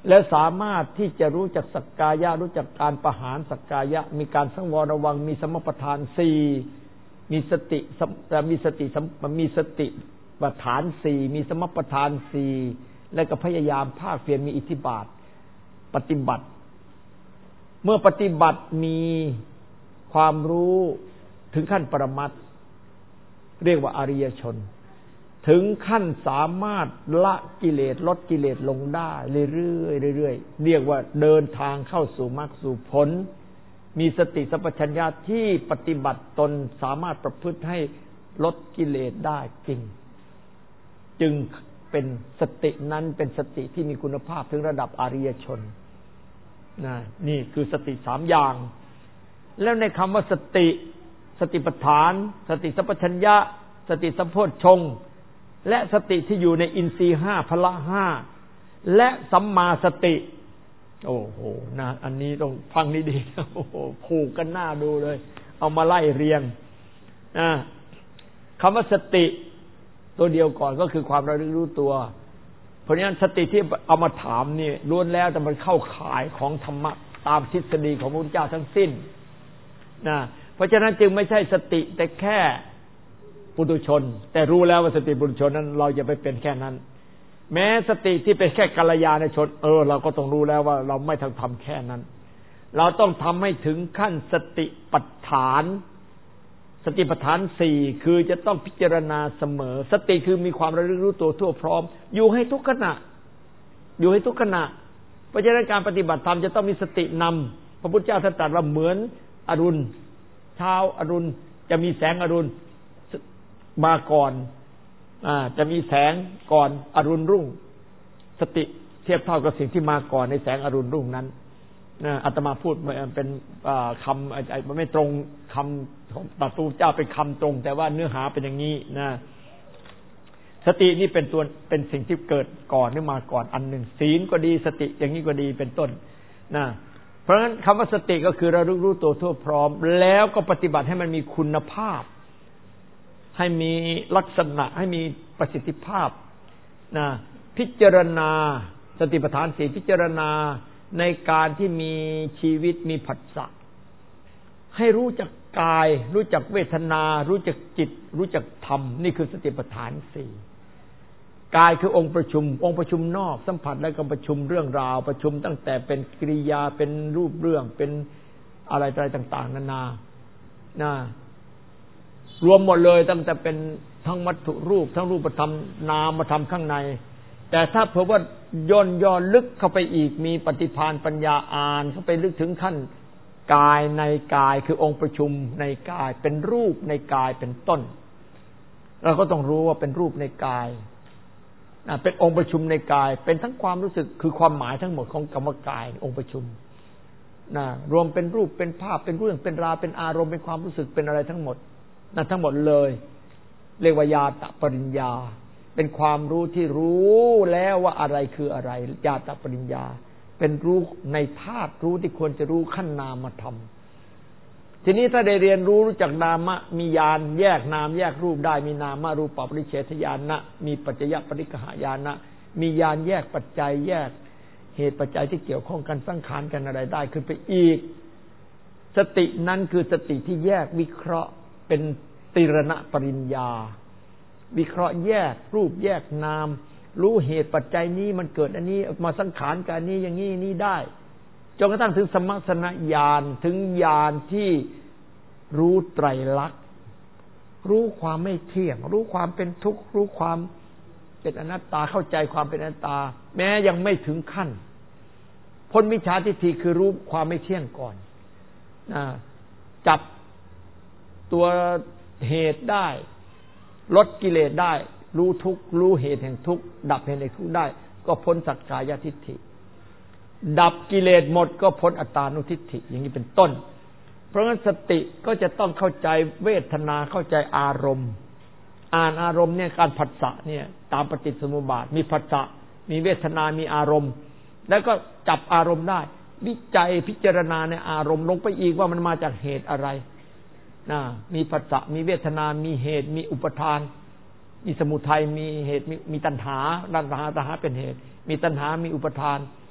แล้วสามารถที่จะรู้จักสักกายะรู้จักการประหารสักกายะมีการสังวรระวังมีสมปทานสี่มีสติมีสติมีสติปัฏฐานสี่มีสมปทานสี่และก็พยายามภาคเพียรมีอิทธิบาทปฏิบัติเมื่อปฏิบัติมีความรู้ถึงขั้นปรมัตถ์เรียกว่าอริยชนถึงขั้นสามารถละกิเลสลดกิเลสลงได้เรื่อยๆเรื่อยๆเรียกว่าเดินทางเข้าสู่มรรคสู่ผลมีสติสัมปชัญญะที่ปฏิบัติตนสามารถประพฤติให้ลดกิเลสได้จริงจึงเป็นสตินั้นเป็นสติที่มีคุณภาพถึงระดับอริยชนนะนี่คือสติสามอย่างแล้วในคำว่าสติสติปัฏฐานสติสัมปชัญญะสติสัมโพชฌงค์และสติที่อยู่ในอินทรีย์ห้าพละห้าและสัมมาสติโอ้โหนะอันนี้ต้องฟังดีๆนะโอ้โหผูกกันหน้าดูเลยเอามาไล่เรียงนะคำว่าสติตัวเดียวก่อนก็คือความระลึกรู้ตัวเพราะฉะนั้นสติที่เอามาถามนี่ล้วนแล้วแต่มันเข้าข่ายของธรรมะตามทฤษฎีของพระพุทธเจ้าทั้งสิ้นนะเพราะฉะนั้นจึงไม่ใช่สติแต่แค่ปุถุชนแต่รู้แล้วว่าสติปุถุชนนั้นเราอย่าไปเป็นแค่นั้นแม้สติที่เป็นแค่กัลยาณชนเออเราก็ต้องรู้แล้วว่าเราไม่ทำทำแค่นั้นเราต้องทำให้ถึงขั้นสติปัฏฐานสติปัฏฐานสี่คือจะต้องพิจารณาเสมอสติคือมีความระลึกรู้ตัวทั่วพร้อมอยู่ให้ทุกขณะอยู่ให้ทุกขณะเพราะฉะนั้นการปฏิบัติธรรมจะต้องมีสตินำพระพุทธเจ้าท่านตรัสว่าเหมือนอรุณเช้าอรุณจะมีแสงอรุณมาก่อนอ่าจะมีแสงก่อนอรุณรุ่งสติเทียบเท่ากับสิ่งที่มาก่อนในแสงอรุณรุ่งนั้นนะอาตมาพูดเป็นคำมันไม่ตรงคำของพระพุทธเจ้าเป็นคำตรงแต่ว่าเนื้อหาเป็นอย่างนี้นะสตินี่เป็นตัวเป็นสิ่งที่เกิดก่อนหรือมาก่อนอันหนึ่งศีลก็ดีสติอย่างนี้ก็ดีเป็นต้นนะเพราะฉะนั้นคำว่าสติก็คือระลึกรู้ตัวทั่วพร้อมแล้วก็ปฏิบัติให้มันมีคุณภาพให้มีลักษณะให้มีประสิทธิภาพนะพิจารณาสติปัฏฐานสี่พิจารณาในการที่มีชีวิตมีผัสสะให้รู้จักกายรู้จักเวทนารู้จักจิตรู้จักธรรมนี่คือสติปัฏฐานสี่กายคือองค์ประชุมองค์ประชุมนอกสัมผัสและก็ประชุมเรื่องราวประชุมตั้งแต่เป็นกิริยาเป็นรูปเรื่องเป็นอะไรอะไรต่างๆนานานะรวมหมดเลยตั้งแต่เป็นทั้งวัตถุรูปทั้งรูปธรรมนามธรรมข้างในแต่ถ้าเผื่อว่าย่นย่อลึกเข้าไปอีกมีปฏิภาณปัญญาอ่านเข้าไปลึกถึงขั้นกายในกายคือองค์ประชุมในกายเป็นรูปในกายเป็นต้นเราก็ต้องรู้ว่าเป็นรูปในกายนะเป็นองค์ประชุมในกายเป็นทั้งความรู้สึกคือความหมายทั้งหมดของกรรมกายองค์ประชุมนะรวมเป็นรูปเป็นภาพเป็นเรื่องเป็นราวเป็นอารมณ์เป็นความรู้สึกเป็นอะไรทั้งหมดนั่นทั้งหมดเลยเรียกว่าญาตปริญญาเป็นความรู้ที่รู้แล้วว่าอะไรคืออะไรญาตปริญญาเป็นรู้ในธาตุรู้ที่ควรจะรู้ขั้นนามธรรมทีนี้ถ้าได้เรียนรู้รู้จักนามะมีญาณแยกนามแยกรูปได้มีนามารูปปริเฉทญาณนะมีปัจจยปริกหายานนะมีญาณแยกปัจจัยแยกเหตุปัจจัยที่เกี่ยวข้องกันสังขารกันอะไรได้ขึ้นไปอีกสตินั้นคือสติที่แยกวิเคราะห์เป็นติรณปริญญาวิเคราะห์แยกรูปแยกนามรู้เหตุปัจจัยนี้มันเกิดอันนี้มาสังขารกันนี้อย่างนี้นี้ได้จนกระทั่งถึงสมัสนญาณถึงญาณที่รู้ไตรลักษณ์รู้ความไม่เที่ยงรู้ความเป็นทุกข์รู้ความเป็นอนัตตาเข้าใจความเป็นอนัตตาแม้ยังไม่ถึงขั้นพ้นมิจฉาทิฏฐิคือรู้ความไม่เที่ยงก่อนจับตัวเหตุได้ลดกิเลสได้รู้ทุกข์รู้เหตุแห่งทุกข์ดับเหตุแห่งทุกข์ได้ก็พ้นสักกายทิฏฐิดับกิเลสหมดก็พ้นอัตตานุทิฏฐิอย่างนี้เป็นต้นเพราะงั้นสติก็จะต้องเข้าใจเวทนาเข้าใจอารมณ์อ่านอารมณ์เนี่ยการผัสสะเนี่ยตามปฏิจจสมุปบาทมีผัสสะมีเวทนามีอารมณ์แล้วก็จับอารมณ์ได้วิจัยพิจารณาในอารมณ์ลงไปอีกว่ามันมาจากเหตุอะไรนะมีผัสสะมีเวทนามีเหตุมีอุปทานมีสมุทัยมีเหตุมีมีตัณหาตัณหาตัณหาเป็นเหตุมีตัณหามีอุปทาน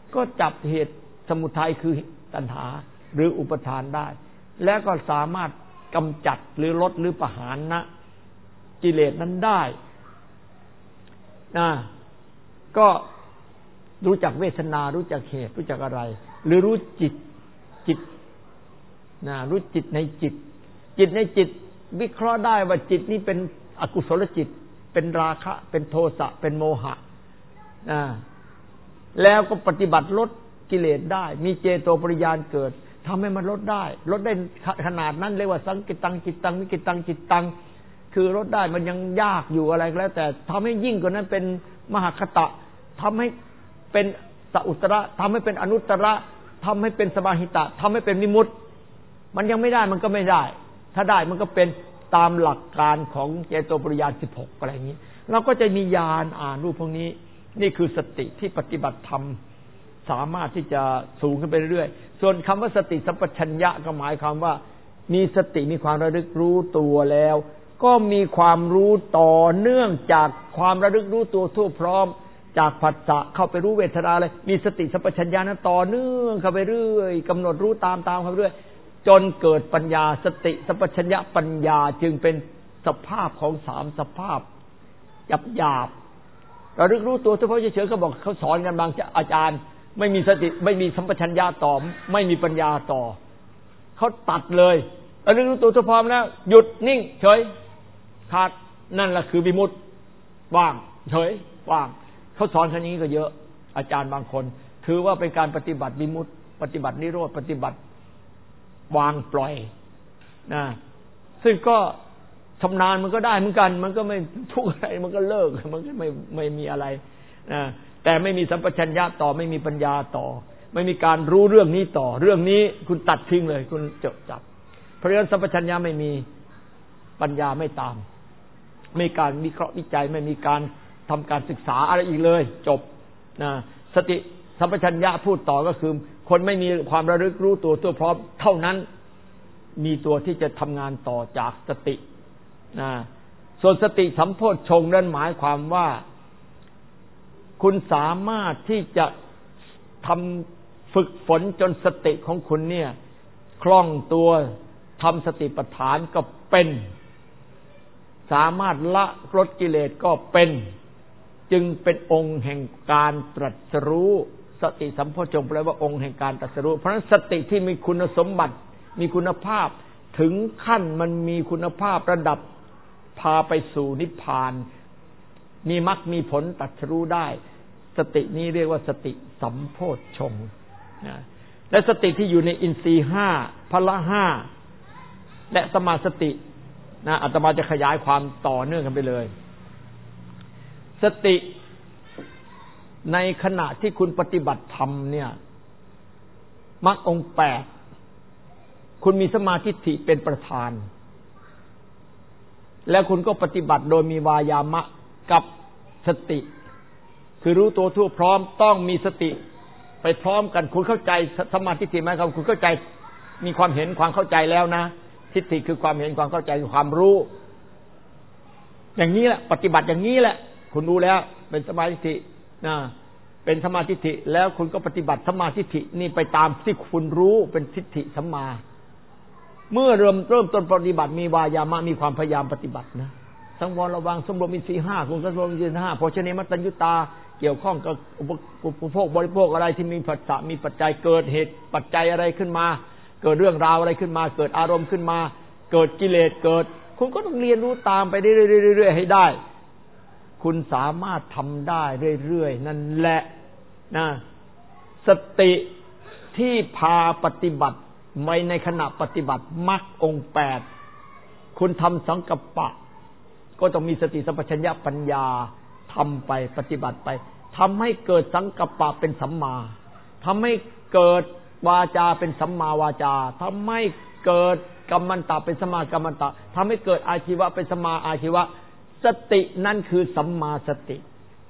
ก็จับเหตุสมุทัยคือตัณหาหรืออุปทานได้ แล้วก็สามารถกำจัดหรือลดหรือประหารนะกิเลสนั้นได้นะก็รู้จักเวทนารู้จักเหตุรู้จักอะไรหรือรู้จิตจิตนะรู้จิตในจิตจิตในจิตวิเคราะห์ได้ว่าจิตนี้เป็นอกุศลจิตเป็นราคะเป็นโทสะเป็นโมหะนะแล้วก็ปฏิบัติลดกิเลสได้มีเจโตปริญาณเกิดทำให้มันลดได้ลดได้ขนาดนั้นเรียกว่าสังกิตตังจิตตังวิกิตตังจิตตังคือลดได้มันยังยากอยู่อะไรก็แล้วแต่ทำให้ยิ่งกว่านั้นเป็นมหคตะทำให้เป็นสัอุตระทำให้เป็นอนุตตระทำให้เป็นสมาหิตะทำให้เป็นวิมุตติมันยังไม่ได้มันก็ไม่ได้ถ้าได้มันก็เป็นตามหลักการของเจโตปริญาณสิบหกอะไรอย่างนี้เราก็จะมีญาณอ่านรูปพวกนี้นี่คือสติที่ปฏิบัติธรรมสามารถที่จะสูงขึ้นไปเรื่อยๆส่วนคำว่าสติสัมปชัญญะก็หมายความว่ามีสติมีความระลึกรู้ตัวแล้วก็มีความรู้ต่อเนื่องจากความระลึกรู้ตัวทั่วพร้อมจากผัสสะเข้าไปรู้เวทนาเลยมีสติสัมปชัญญะนั้นต่อเนื่องเข้าไปเรื่อยกำหนดรู้ตามตามเข้าไปเรื่อยจนเกิดปัญญาสติสัมปชัญญะปัญญาจึงเป็นสภาพของสามสภาพหยาบหยาบระลึกรู้ตัวเฉพาะเฉยๆเขาบอกเขาสอนกันบางอาจารย์ไม่มีสติไม่มีสัมปชัญญะต่อไม่มีปัญญาต่อเขาตัดเลยระลึกรู้ตัวเฉพาะแล้วหยุดนิ่งเฉยขาดนั่นแหละคือวิมุตติว่างเฉยว่างเขาสอนแค่นี้ก็เยอะอาจารย์บางคนถือว่าเป็นการปฏิบัติวิมุตติปฏิบัตินิโรธปฏิบัติวางปล่อยนะซึ่งก็ชำนาญมันก็ได้เหมือนกันมันก็ไม่ทุกข์อะไรมันก็เลิกมันก็ไม่ไม่มีอะไรนะแต่ไม่มีสัมปชัญญะต่อไม่มีปัญญาต่อไม่มีการรู้เรื่องนี้ต่อเรื่องนี้คุณตัดทิ้งเลยคุณจบจับเพราะฉะนั้นสัมปชัญญะไม่มีปัญญาไม่ตามไม่มีการวิเคราะห์วิจัยไม่มีการทำการศึกษาอะไรอีกเลยจบนะสติสัมปชัญญะพูดต่อก็คือคนไม่มีความระลึกรู้ตัวตัวพร้อมเท่านั้นมีตัวที่จะทำงานต่อจากสตินะส่วนสติสัมโพชฌงค์นั้นหมายความว่าคุณสามารถที่จะทำฝึกฝนจนสติของคุณเนี่ยคล่องตัวทำสติปัฏฐานก็เป็นสามารถละลดกิเลสก็เป็นจึงเป็นองค์แห่งการตรัสรู้สติสัมโพชฌงค์แปลว่าองค์แห่งการตรัสรู้เพราะฉะนั้นสติที่มีคุณสมบัติมีคุณภาพถึงขั้นมันมีคุณภาพระดับพาไปสู่นิพพานมีมรรคมีผลตรัสรู้ได้สตินี้เรียกว่าสติสัมโพชฌงค์นะและสติที่อยู่ในอินทรีย์ห้าพละห้าและสมาสตินะอาตมาจะขยายความต่อเนื่องกันไปเลยสติในขณะที่คุณปฏิบัติธรรมเนี่ยมรรคองค์แปดคุณมีสมาธิทิเป็นประธานแล้วคุณก็ปฏิบัติโดยมีวายามะกับสติคือรู้ตัวทั่วพร้อมต้องมีสติไปพร้อมกันคุณเข้าใจสมาธิทิไหมครับคุณเข้าใจมีความเห็นความเข้าใจแล้วนะทิฏฐิคือความเห็นความเข้าใจคือความรู้อย่างนี้แหละปฏิบัติอย่างนี้แหละคุณรู้แล้วเป็นสมาธินะเป็นสมาธิทิแล้วคุณก็ปฏิบัติสมาธิทินี่ไปตามที่คุณรู้เป็นทิฏฐิสัมมาเมื่อเริ่มเริ่มต้นปฏิบัติมีวายามะมีความพยายามปฏิบัตินะสังวรระวังสำรวมอินทรีย์ห้าคุณสำรวมอินทรีย์ห้าโภชเนมัตตัญญุตาเกี่ยวข้องกับอุปโภคบริโภคอะไรที่มีผัสสะมีปัจจัยเกิดเหตุปัจจัยอะไรขึ้นมาเกิดเรื่องราวอะไรขึ้นมาเกิดอารมณ์ขึ้นมาเกิดกิเลสเกิดคุณก็ต้องเรียนรู้ตามไปเรื่อยๆให้ได้คุณสามารถทำได้เรื่อยๆนั่นแหละนะสติที่พาปฏิบัติไว้ในขณะปฏิบัติมรรคองค์แปดคุณทำสังกัปปะก็ต้องมีสติสัมปชัญญะปัญญาทำไปปฏิบัติไปทำให้เกิดสังกัปปะเป็นสัมมาทำให้เกิดวาจาเป็นสัมมาวาจาทำให้เกิดกัมมันตะเป็นสัมมากัมมันตะทำให้เกิดอาชีวะเป็นสัมมาอาชีวะสตินั่นคือสัมมาสติ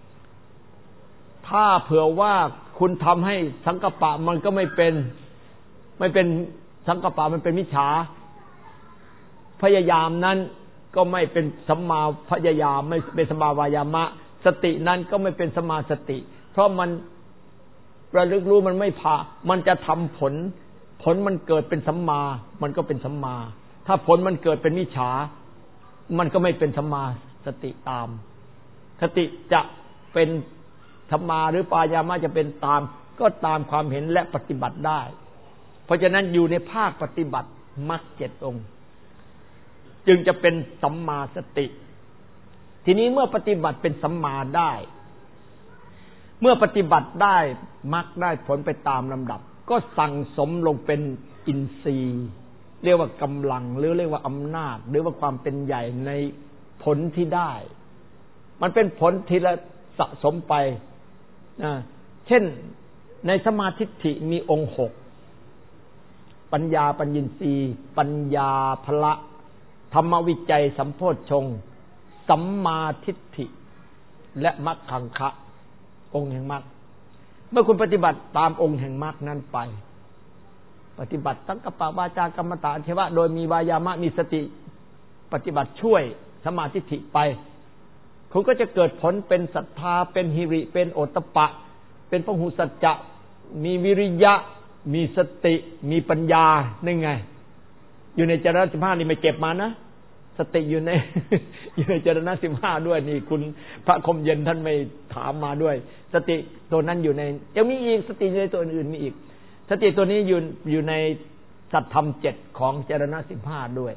ถ้าเผื่อว่าคุณทำให้สังกัปปะมันก็ไม่เป็นไม่เป็นสังกัปปะมันเป็นมิจฉาพยายามนั้นก็ไม่เป็นสัมมาพยายามไม่เป็นสัมมาวายามะสตินั้นก็ไม่เป็นสัมมาสติเพราะมันระลึกรู้มันไม่พามันจะทำผลผลมันเกิดเป็นสัมมามันก็เป็นสัมมาถ้าผลมันเกิดเป็นมิจฉามันก็ไม่เป็นสัมมาสติตามสติจะเป็นสัมมาหรือปายามะจะเป็นตามก็ตามความเห็นและปฏิบัติได้เพราะฉะนั้นอยู่ในภาคปฏิบัติมรรคเจ็ดองค์จึงจะเป็นสัมมาสติทีนี้เมื่อปฏิบัติเป็นสัมมาได้เมื่อปฏิบัติได้มรรคได้ผลไปตามลำดับก็สั่งสมลงเป็นอินทรีย์เรียกว่ากำลังหรือเรียกว่าอำนาจหรือว่าความเป็นใหญ่ในผลที่ได้มันเป็นผลทีละสะสมไปนะเช่นในสมาธิฐิมีองค์หกปัญญาปัญญินทรีย์ปัญญาพละธรรมวิจัยสัมโพชฌงค์สัมมาทิฏฐิและมรรคังคะองค์แห่งมรรคเมื่อคุณปฏิบัติตามองค์แห่งมรรคนั้นไปปฏิบัติตั้งกัปปะวาจากรรมตะเทวะโดยมีวายามะมีสติปฏิบัติช่วยสมาธิฐิไปคุณก็จะเกิดผลเป็นศรัทธาเป็นหิริเป็นโอตตัปปะเป็นพหุสัจจะมีวิริยะมีสติมีปัญญานี่ไงอยู่ในจรณะสิบห้านี่ไม่เก็บมานะสติอยู่ในอยู่ในจรณะสิบห้าด้วยนี่คุณพระคมเย็นท่านไม่ถามมาด้วยสติตัวนั้นอยู่ในยังมีอีกสติในตัวอื่นมีอีกสติตัวนี้อยู่อยู่ในสัตธรรมเจ็ดของจรณะสิบห้าด้วย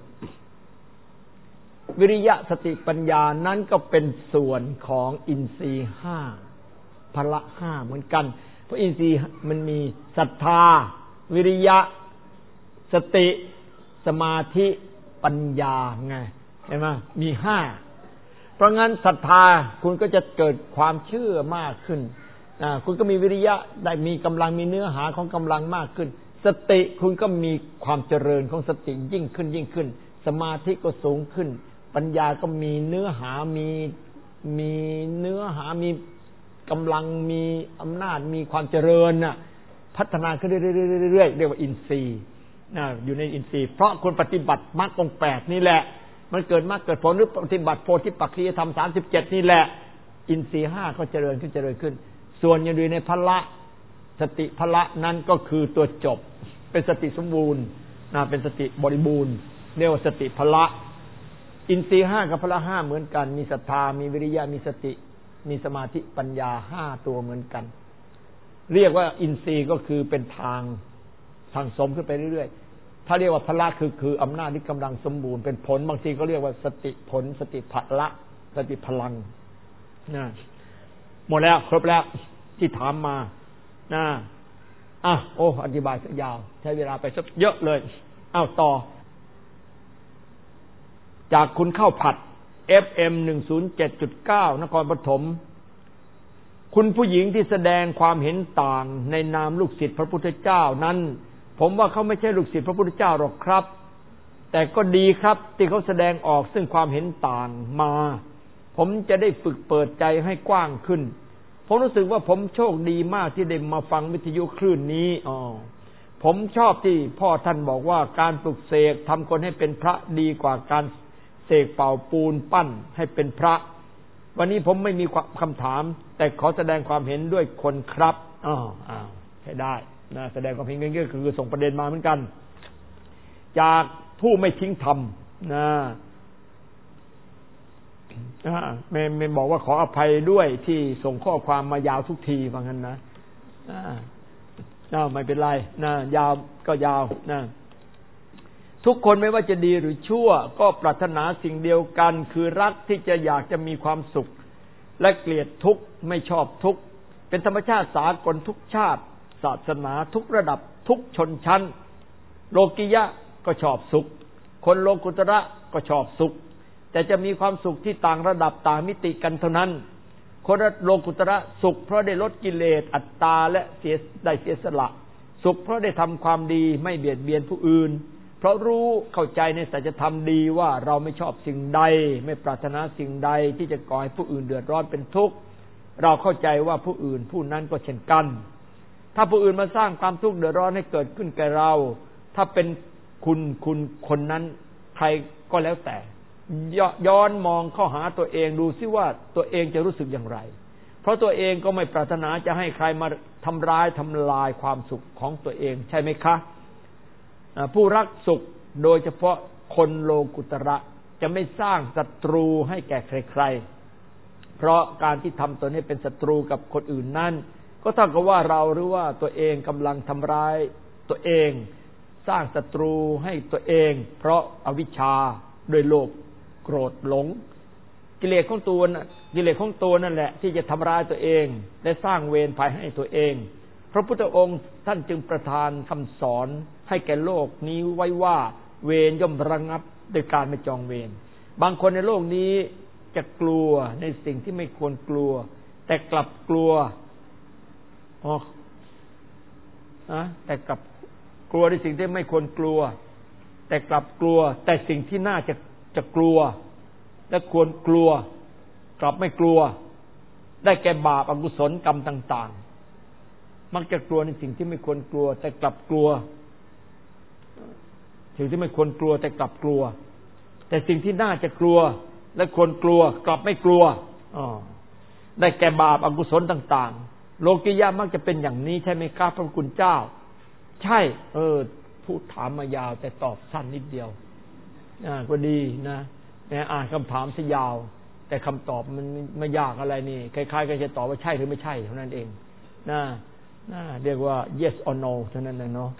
วิริยะสติปัญญานั้นก็เป็นส่วนของอินทรีย์ห้าพละห้าเหมือนกันเพราะอินทรีย์มันมีศรัทธาวิริยะสติสมาธิปัญญาไงใช่ไหมมีห้าเพราะงั้นศรัทธาคุณก็จะเกิดความเชื่อมากขึ้นคุณก็มีวิริยะได้มีกำลังมีเนื้อหาของกำลังมากขึ้นสติคุณก็มีความเจริญของสติยิ่งขึ้นยิ่งขึ้นสมาธิก็สูงขึ้นปัญญาก็มีเนื้อหามีมีเนื้อหามีกำลังมีอำนาจมีความเจริญน่ะพัฒนาขึ้นเรื่อยๆเรียกว่าอินทรีย์นะอยู่ในอินทรีย์เพราะคนปฏิบัติมรรคองค์แปดนี่แหละมันเกิดมรรคเกิดผลหรือปฏิบัติโพธิปักขิยธรรมสามสิบเจ็ดนี่แหละอินทรีย์ห้าก็เจริญขึ้นเจริญขึ้นส่วนยังอยู่ในพละสติพละนั้นก็คือตัวจบเป็นสติสมบูรณ์นะเป็นสติบริบูรณ์เรียกว่าสติพละอินทรีย์ห้ากับพละห้าเหมือนกันมีศรัทธามีวิริยะมีสติมีสมาธิปัญญาห้าตัวเหมือนกันเรียกว่าอินทรีย์ก็คือเป็นทางทางสมขึ้นไปเรื่อยๆถ้าเรียกว่าพละคือคืออำนาจที่กำลังสมบูรณ์เป็นผลบางทีก็เรียกว่าสติผลสติพละสติพลังนะหมดแล้วครบแล้วที่ถามมานะอ่ะโอ้อธิบายซะยาวใช้เวลาไปสักเยอะเลยอ้าวต่อจากคุณเข้าผัด เอฟ เอ็ม หนึ่งศูนย์เจ็ดจุดเก้า นครปฐมคุณผู้หญิงที่แสดงความเห็นต่างในนามลูกศิษย์พระพุทธเจ้านั้นผมว่าเขาไม่ใช่ลูกศิษย์พระพุทธเจ้าหรอกครับแต่ก็ดีครับที่เขาแสดงออกซึ่งความเห็นต่างมาผมจะได้ฝึกเปิดใจให้กว้างขึ้นผมรู้สึกว่าผมโชคดีมากที่ได้มาฟังวิทยุคลื่นนี้อ๋อผมชอบที่พ่อท่านบอกว่าการปลุกเสกทำคนให้เป็นพระดีกว่าการเสกเป่าปูนปั้นให้เป็นพระวันนี้ผมไม่มีคำถามแต่ขอแสดงความเห็นด้วยคนครับอ๋ออ้าวใช้ได้นะแสดงความเห็นก็คือส่งประเด็นมาเหมือนกันจากผู้ไม่ทิ้งธรรมนะไม่ไม่บอกว่าขออภัยด้วยที่ส่งข้อความมายาวทุกทีว่างั้นนะอ่าไม่เป็นไรนะยาวก็ยาวนะทุกคนไม่ว่าจะดีหรือชั่วก็ปรารถนาสิ่งเดียวกันคือรักที่จะอยากจะมีความสุขและเกลียดทุกข์ไม่ชอบทุกข์เป็นธรรมชาติสากลทุกชาติศาสนาทุกระดับทุกชนชั้นโลกิยะก็ชอบสุขคนโลกุตระก็ชอบสุขแต่จะมีความสุขที่ต่างระดับต่างมิติกันเท่านั้นคนโลกุตระสุขเพราะได้ลดกิเลสอัตตาและเสียได้เสียสละสุขเพราะได้ทำความดีไม่เบียดเบียนผู้อื่นเพราะรู้เข้าใจในสัจธรรมดีว่าเราไม่ชอบสิ่งใดไม่ปรารถนาสิ่งใดที่จะก่อให้ผู้อื่นเดือดร้อนเป็นทุกข์เราเข้าใจว่าผู้อื่นผู้นั้นก็เช่นกันถ้าผู้อื่นมาสร้างความทุกข์เดือดร้อนให้เกิดขึ้นแก่เราถ้าเป็นคุณคุณคนนั้นใครก็แล้วแต่ย้อนมองเข้าหาตัวเองดูซิว่าตัวเองจะรู้สึกอย่างไรเพราะตัวเองก็ไม่ปรารถนาจะให้ใครมาทำร้ายทำลายความสุขของตัวเองใช่ไหมคะผู้รักสุขโดยเฉพาะคนโลกุตระจะไม่สร้างศัตรูให้แก่ใครๆเพราะการที่ทำตนให้เป็นศัตรูกับคนอื่นนั้นก็เท่ากับว่าเราหรือว่าตัวเองกำลังทำร้ายตัวเองสร้างศัตรูให้ตัวเองเพราะอวิชชาด้วยโลภโกรธหลงกิเลสของตัวน่ะกิเลสของตัวนั่นแหละที่จะทำร้ายตัวเองและสร้างเวรภัยให้ตัวเองพระพุทธองค์ท่านจึงประทานคำสอนให้แก่โลกนี้ไว้ว่าเวรย่อมระงับโดยการไม่จองเวรบางคนในโลกนี้จะกลัวในสิ่งที่ไม่ควรกลัวแต่กลับกลัวอ๋อนะแต่กลับกลัวในสิ่งที่ไม่ควรกลัวแต่กลับกลัวแต่สิ่งที่น่าจะจะกลัวและควรกลัวกลับไม่กลัวได้แก่บาปอกุศลกรรมต่างๆมักจะกลัวในสิ่งที่ไม่ควรกลัวแต่กลับกลัวสิ่งที่ไม่ควรกลัวแต่กลับกลัวแต่สิ่งที่น่าจะกลัวและควรกลัวกลับไม่กลัวอ๋อได้แก่บาปอกุศลต่างๆโลกิยะมักจะเป็นอย่างนี้ใช่ไหมครับพระคุณเจ้าใช่เออพูดถามมายาวแต่ตอบสั้นนิดเดียวอ่าก็ดีนะแม้อ่านคำถามซะยาวแต่คำตอบมันไม่ยากอะไรนี่คล้ายๆกันจะตอบว่าใช่หรือไม่ใช่เท่านั้นเองนะนะเรียกว่า yes or no เท่านั้นเองเนาะ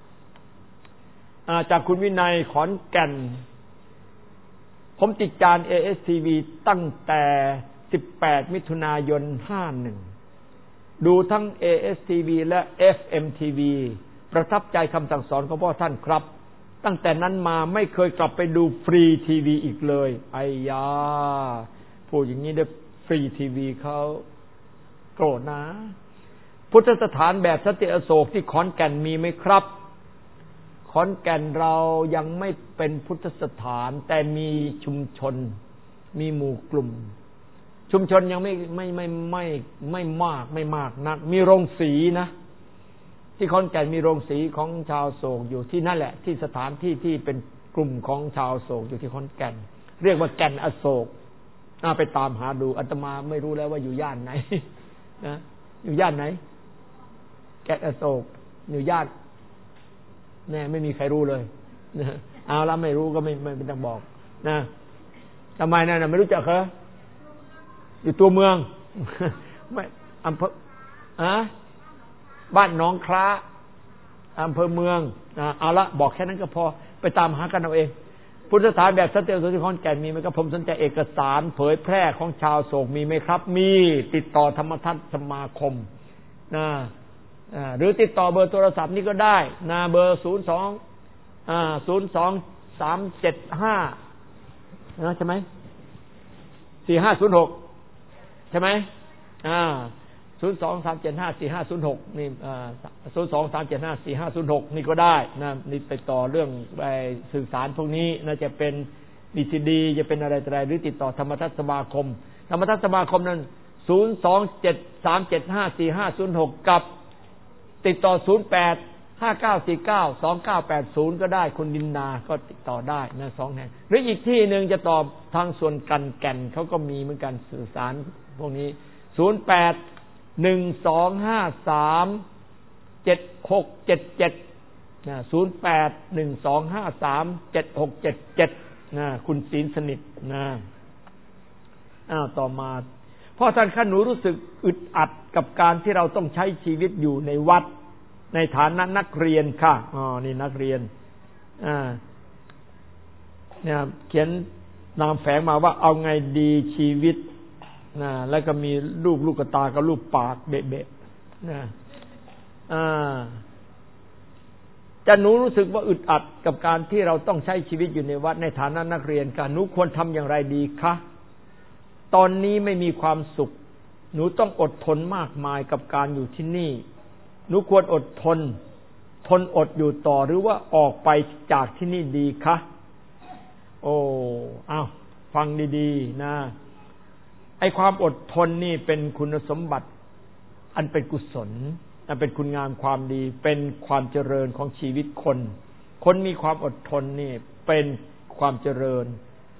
จากคุณวินัยขอนแก่นผมติดจาน เอ เอส ที วี ตั้งแต่สิบแปดมิถุนายนห้าสิบดูทั้ง เอ เอส ที วี และ เอฟ เอ็ม ที วี ประทับใจคำสั่งสอนของพ่อท่านครับตั้งแต่นั้นมาไม่เคยกลับไปดูฟรีทีวีอีกเลยไอ้ยาพูดอย่างนี้ได้ฟรีทีวีเขาโกรธนะพุทธสถานแบบสันติอโศกที่ขอนแก่นมีไหมครับขอนแก่นเรายังไม่เป็นพุทธสถานแต่มีชุมชนมีหมู่กลุ่มชุมชนยังไม่ไม่ไม่ไม่ไม่มากไม่มากนักมีโรงสีนะที่ขอนแก่นมีโรงสีของชาวโศกอยู่ที่นั่นแหละที่สถานที่ที่เป็นกลุ่มของชาวโศกอยู่ที่ขอนแก่นเรียกว่าแก่นอโศกน่าไปตามหาดูอาตมาไม่รู้แล้วว่าอยู่ย่านไหนนะอยู่ย่านไหนแก่นอโศกอยู่ย่านแน่ไม่มีใครรู้เลยนะเอาละไม่รู้ก็ไม่ไม่ต้องบอกนะทำไมนั่นน่ะไม่รู้จักเหรออยู่ตัวเมืองไม่อำเภออะบ้านหนองคล้าอำเภอเมืองนะเอาละบอกแค่นั้นก็พอไปตามหากันเอาเองพุทธสถานแบบสันติอโศกที่ขอนแก่นมีไหมครับผมสนใจเอกสารเผยแพร่ของชาวโศกมีไหมครับมีติดต่อธรรมทัศน์สมาคมนะหรือติดต่อเบอร์โทรศัพท์นี้ก็ได้นะเบอร์ศูนย์สองอ่าศูนย์สองสามเจ็ดห้านะใช่ไหมสี่ห้าศูนย์หกใช่ไหมอ่าศูนย์สองสามเจ็ดห้าสี่ห้าศูนย์หกนี่อ่าศูนย์สองสามเจ็ดห้าสี่ห้าศูนย์หกนี่ก็ได้นะนี่ไปต่อเรื่องไปสื่อสารพวกนี้น่าจะเป็นดีซีดีจะเป็นอะไรอะไรหรือติดต่อธรรมทัศน์สมาคมธรรมทัศน์สมาคมนั้นศูนย์สองเจ็ดสามเจ็ดห้าสี่ห้าศูนย์หกกับติดต่อศูนย์แปดห้าเก้าสี่เก้าสองเก้าแปดศูนย์ก็ได้คุณดินนาก็ติดต่อได้นะสองแห่งหรืออีกที่หนึ่งจะตอบทางส่วนกันแก่นเขาก็มีเหมือนกันสื่อสารพวกนี้ศูนย์แปดหนึ่งสองห้าสามเจ็ดหกเจ็ดเจ็ดนะศูนย์แปดหนึ่งสองห้าสามเจ็ดหกเจ็ดเจ็ดนะคุณศีลสนิทนะอ้าวต่อมาพ่อท่านข้าหนูรู้สึกอึดอัดกับการที่เราต้องใช้ชีวิตอยู่ในวัดในฐานะนักเรียนค่ะอ๋อนี่นักเรียนอ่าเนี่ยเขียนนามแฝงมาว่าเอาไงดีชีวิตนะแล้วก็มีรูปลูกตากับรูปปากเบะๆนะอ่าจะหนูรู้สึกว่าอึดอัดกับการที่เราต้องใช้ชีวิตอยู่ในวัดในฐานะนักเรียนค่ะหนูควรทำอย่างไรดีคะตอนนี้ไม่มีความสุขหนูต้องอดทนมากมายกับการอยู่ที่นี่หนูควรอดทนทนอดอยู่ต่อหรือว่าออกไปจากที่นี่ดีคะโอ้อ้าวฟังดีๆนะไอ้ความอดทนนี่เป็นคุณสมบัติอันเป็นกุศลอันเป็นคุณงามความดีเป็นความเจริญของชีวิตคนคนมีความอดทนนี่เป็นความเจริญ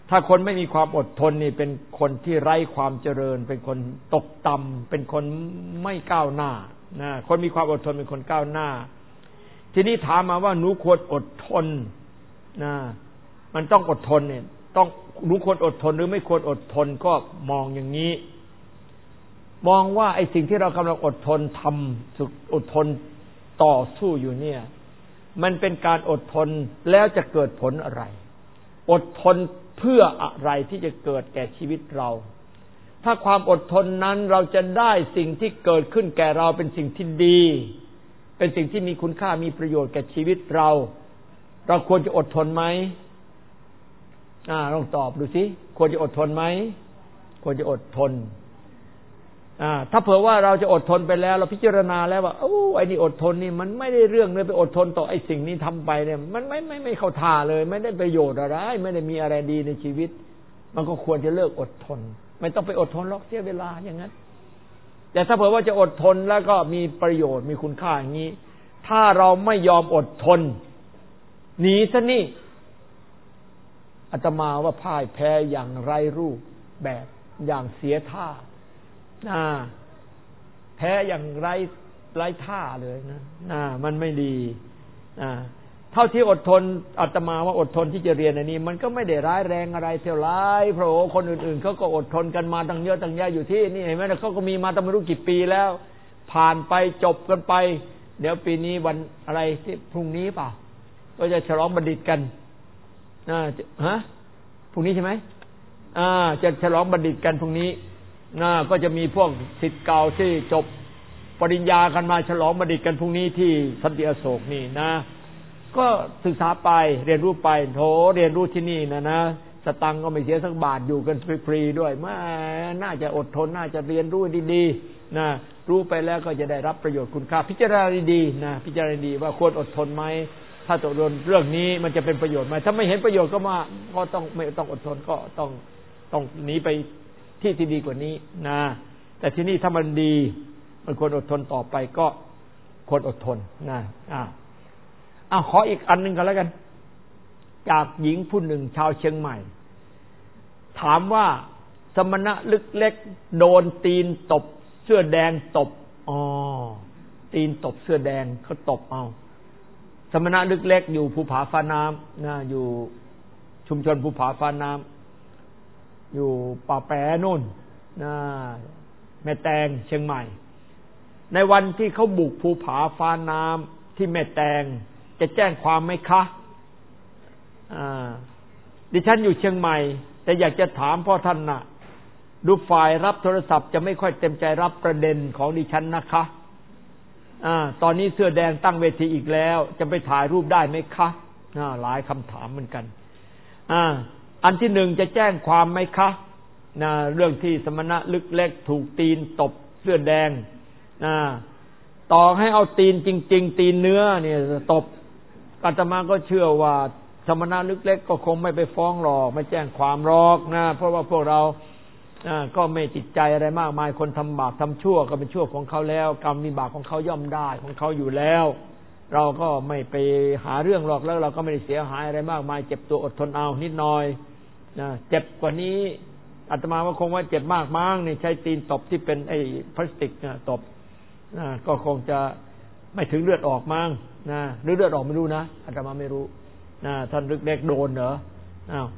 ถ้าคนไม่มีความอดทนนี่เป็นคนที่ไร้ความเจริญเป็นคนตกต่ำเป็นคนไม่ก้าวหน้านะคนมีความอดทนเป็นคนก้าวหน้าทีนี้ถามมาว่าหนูควรอดทนนะมันต้องอดทนเนี่ยต้องหนูควรอดทนหรือไม่ควรอดทนก็มองอย่างนี้มองว่าไอ้สิ่งที่เรากำลังอดทนทำอดทนต่อสู้อยู่เนี่ยมันเป็นการอดทนแล้วจะเกิดผลอะไรอดทนเพื่ออะไรที่จะเกิดแก่ชีวิตเราถ้าความอดทนนั้นเราจะได้สิ่งที่เกิดขึ้นแก่เราเป็นสิ่งที่ดีเป็นสิ่งที่มีคุณค่ามีประโยชน์แก่ชีวิตเราเราควรจะอดทนไหมอ่าลองตอบดูสิควรจะอดทนไหมควรจะอดทนอ่าถ้าเผื่อว่าเราจะอดทนไปแล้วเราพิจารณาแล้วว่าโอ้ไอ้นี่อดทนนี่มันไม่ได้เรื่องเลยไปอดทนต่อไอ้สิ่งนี้ทำไปเนี่ยมันไม่ไม่ไม่เข้าท่าเลยไม่ได้ประโยชน์อะไรไม่ได้มีอะไรดีในชีวิตมันก็ควรจะเลิกอดทนไม่ต้องไปอดทนหรอกเสียเวลาอย่างนั้นแต่ถ้าเผื่อว่าจะอดทนแล้วก็มีประโยชน์มีคุณค่าอย่างนี้ถ้าเราไม่ยอมอดทนหนีซะนี่อาตมาว่าพ่ายแพ้อย่างไร้รูปแบบอย่างเสียท่าอ่าแพ้อย่างไร้ไร้ท่าเลยนะอ่ามันไม่ดีอ่าเท่าที่อดทนอาตมาว่าอดทนที่จะเรียนอันนี้มันก็ไม่ได้ร้ายแรงอะไรเท่าไรเพราะคนอื่นๆเขาก็อดทนกันมาตั้งเยอะตั้งแยะอยู่ที่นี่เห็นไหมเขาก็มีมาตั้งไม่รู้กี่ปีแล้วผ่านไปจบกันไปเดี๋ยวปีนี้วันอะไรที่พรุ่งนี้เปล่าก็จะฉลองบัณฑิตกันอ่าฮะพรุ่งนี้ใช่ไหมอ่าจะฉลองบัณฑิตกันพรุ่งนี้น่าก็จะมีพวกศิษย์เก่าที่จบปริญญากันมาฉลองบัณฑิตกันพรุ่งนี้ที่สันติอโศกนี่นะก็ศึกษาไปเรียนรู้ไปโถเรียนรู้ที่นี่นะนะสตังค์ก็ไม่เสียสักบาทอยู่กันฟรีๆด้วยมาน่าจะอดทนน่าจะเรียนรู้ดีๆนะรู้ไปแล้วก็จะได้รับประโยชน์คุณค่าพิจารณาดีๆนะพิจารณาดีว่าควรอดทนไหมถ้าตกลงเรื่องนี้มันจะเป็นประโยชน์ไหมถ้าไม่เห็นประโยชน์ก็มาก็ต้องไม่ต้องอดทนก็ต้องต้องหนีไปที่ที่ดีกว่านี้นะแต่ที่นี่ถ้ามันดีมันควรอดทนต่อไปก็ควรอดทนนะอ่าอ่ะขออีกอันนึงกันแล้วกันจากหญิงผู้หนึ่งชาวเชียงใหม่ถามว่าสมณะลึกเล็กโดนตีนตบเสื้อแดงตบอ๋อตีนตบเสื้อแดงเขาตบเอาสมณะลึกเล็กอยู่ภูผาฟ้าน้ำนะอยู่ชุมชนภูผาฟ้าน้ำอยู่ป่าแปรนู่นนะแม่แตงเชียงใหม่ในวันที่เขาบุกภูผาฟ้าน้ำที่แม่แตงจะแจ้งความไหมคะอ่าดิฉันอยู่เชียงใหม่แต่อยากจะถามพ่อท่านน่ะดูฝ่ายรับโทรศัพท์จะไม่ค่อยเต็มใจรับประเด็นของดิฉันนะคะอ่าตอนนี้เสื้อแดงตั้งเวทีอีกแล้วจะไปถ่ายรูปได้ไหมคะอ่าหลายคำถามเหมือนกันอ่าอันที่หนึ่งจะแจ้งความไหมคะนะเรื่องที่สมณะลึกเล็กถูกตีนตบเสื้อแดงนะต่อให้เอาตีนจริงๆตีนเนื้อเนี่ยตบอาตมาก็เชื่อว่าสมณะลึกเล็กก็คงไม่ไปฟ้องหรอกไม่แจ้งความหรอกนะเพราะว่าพวกเราก็ไม่ติดใจอะไรมากมายคนทำบาปทำชั่วก็เป็นชั่วของเขาแล้วกรรมมีบาปของเขาย่อมได้ของเขาอยู่แล้วเราก็ไม่ไปหาเรื่องหรอกแล้วเราก็ไม่ได้เสียหายอะไรมากมายเจ็บตัวอดทนเอานิดหน่อยนะเจ็บกว่านี้อาตมาว่าคงว่าเจ็บมากมั้งนี่ใช้ตีนตบที่เป็นไอ้พลาสติกนะตบนะก็คงจะไม่ถึงเลือดออกมั้งนะหรือเลือดออกไม่รู้นะอาตมาไม่รู้นะท่านลึกเล็กโดนเหรออ้าว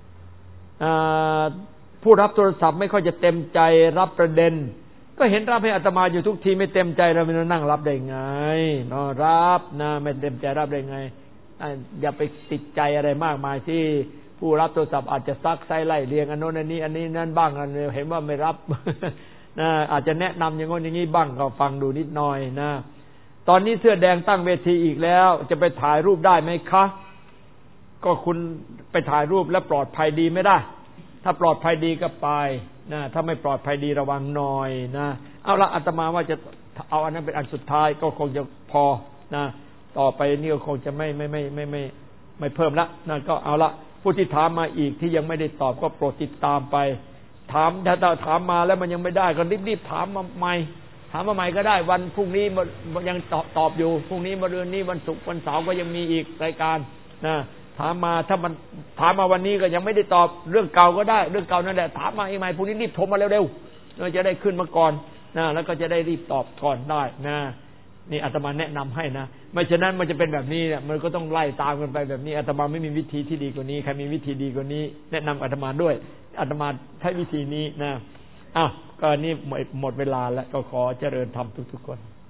ผู้รับโทรศัพท์ไม่ค่อยจะเต็มใจรับประเด็นก็เห็นรับให้อาตมาอยู่ทุกทีไม่เต็มใจเราไม่นั่งรับได้ไงเนาะรับนะไม่เต็มใจรับได้ไงอย่าไปติดใจอะไรมากมายที่ผู้รับโทรศัพท์อาจจะซักไซ้ไล่เรียงอันโน้นอันนี้อันนี้นั่นบ้างอันเห็นว่าไม่รับนะอาจจะแนะนำอย่างโน้นอย่างนี้บ้างก็ฟังดูนิดหน่อยนะตอนนี้เสื้อแดงตั้งเวทีอีกแล้วจะไปถ่ายรูปได้ไหมคะก็คุณไปถ่ายรูปแล้วปลอดภัยดีไม่ได้ถ้าปลอดภัยดีก็ไปนะถ้าไม่ปลอดภัยดีระวังหน่อยนะเอาละอาตมาว่าจะเอาอันนั้นเป็นอันสุดท้ายก็คงจะพอนะต่อไปนี่ก็คงจะไม่ไม่ไม่ไม่ไม่ไม่เพิ่มละนั่นก็เอาละผู้ที่ถามมาอีกที่ยังไม่ได้ตอบก็โปรดติดตามไปถามถ้าถามมาแล้วมันยังไม่ได้ก็รีบๆถามมาใหม่ถามมาใหม่ก็ได้วันพรุ่งนี้ยังตอบตอบอยู่พรุ่งนี้มะรืนนี้วันศุกร์วันเสาร์ก็ยังมีอีกรายการนะถามมาถ้ามันถามมาวันนี้ก็ยังไม่ได้ตอบเรื่องเก่าก็ได้เรื่องเก่านั่นแหละถามมาอีกไหมพรุ่งนี้รีบโทรมาเร็วๆเราจะได้ขึ้นมาก่อนนะแล้วก็จะได้รีบตอบก่อนได้นะนี่อาตมาแนะนำให้นะไม่ฉะนั้นมันจะเป็นแบบนี้เนี่ยมันก็ต้องไล่ตามกันไปแบบนี้อาตมาไม่มีวิธีที่ดีกว่านี้ใครมีวิธีดีกว่านี้แนะนำอาตมาด้วยอาตมาใช้วิธีนี้นะอ้าวก็นี่หมดเวลาแล้วก็ขอเจริญธรรมทุกๆคน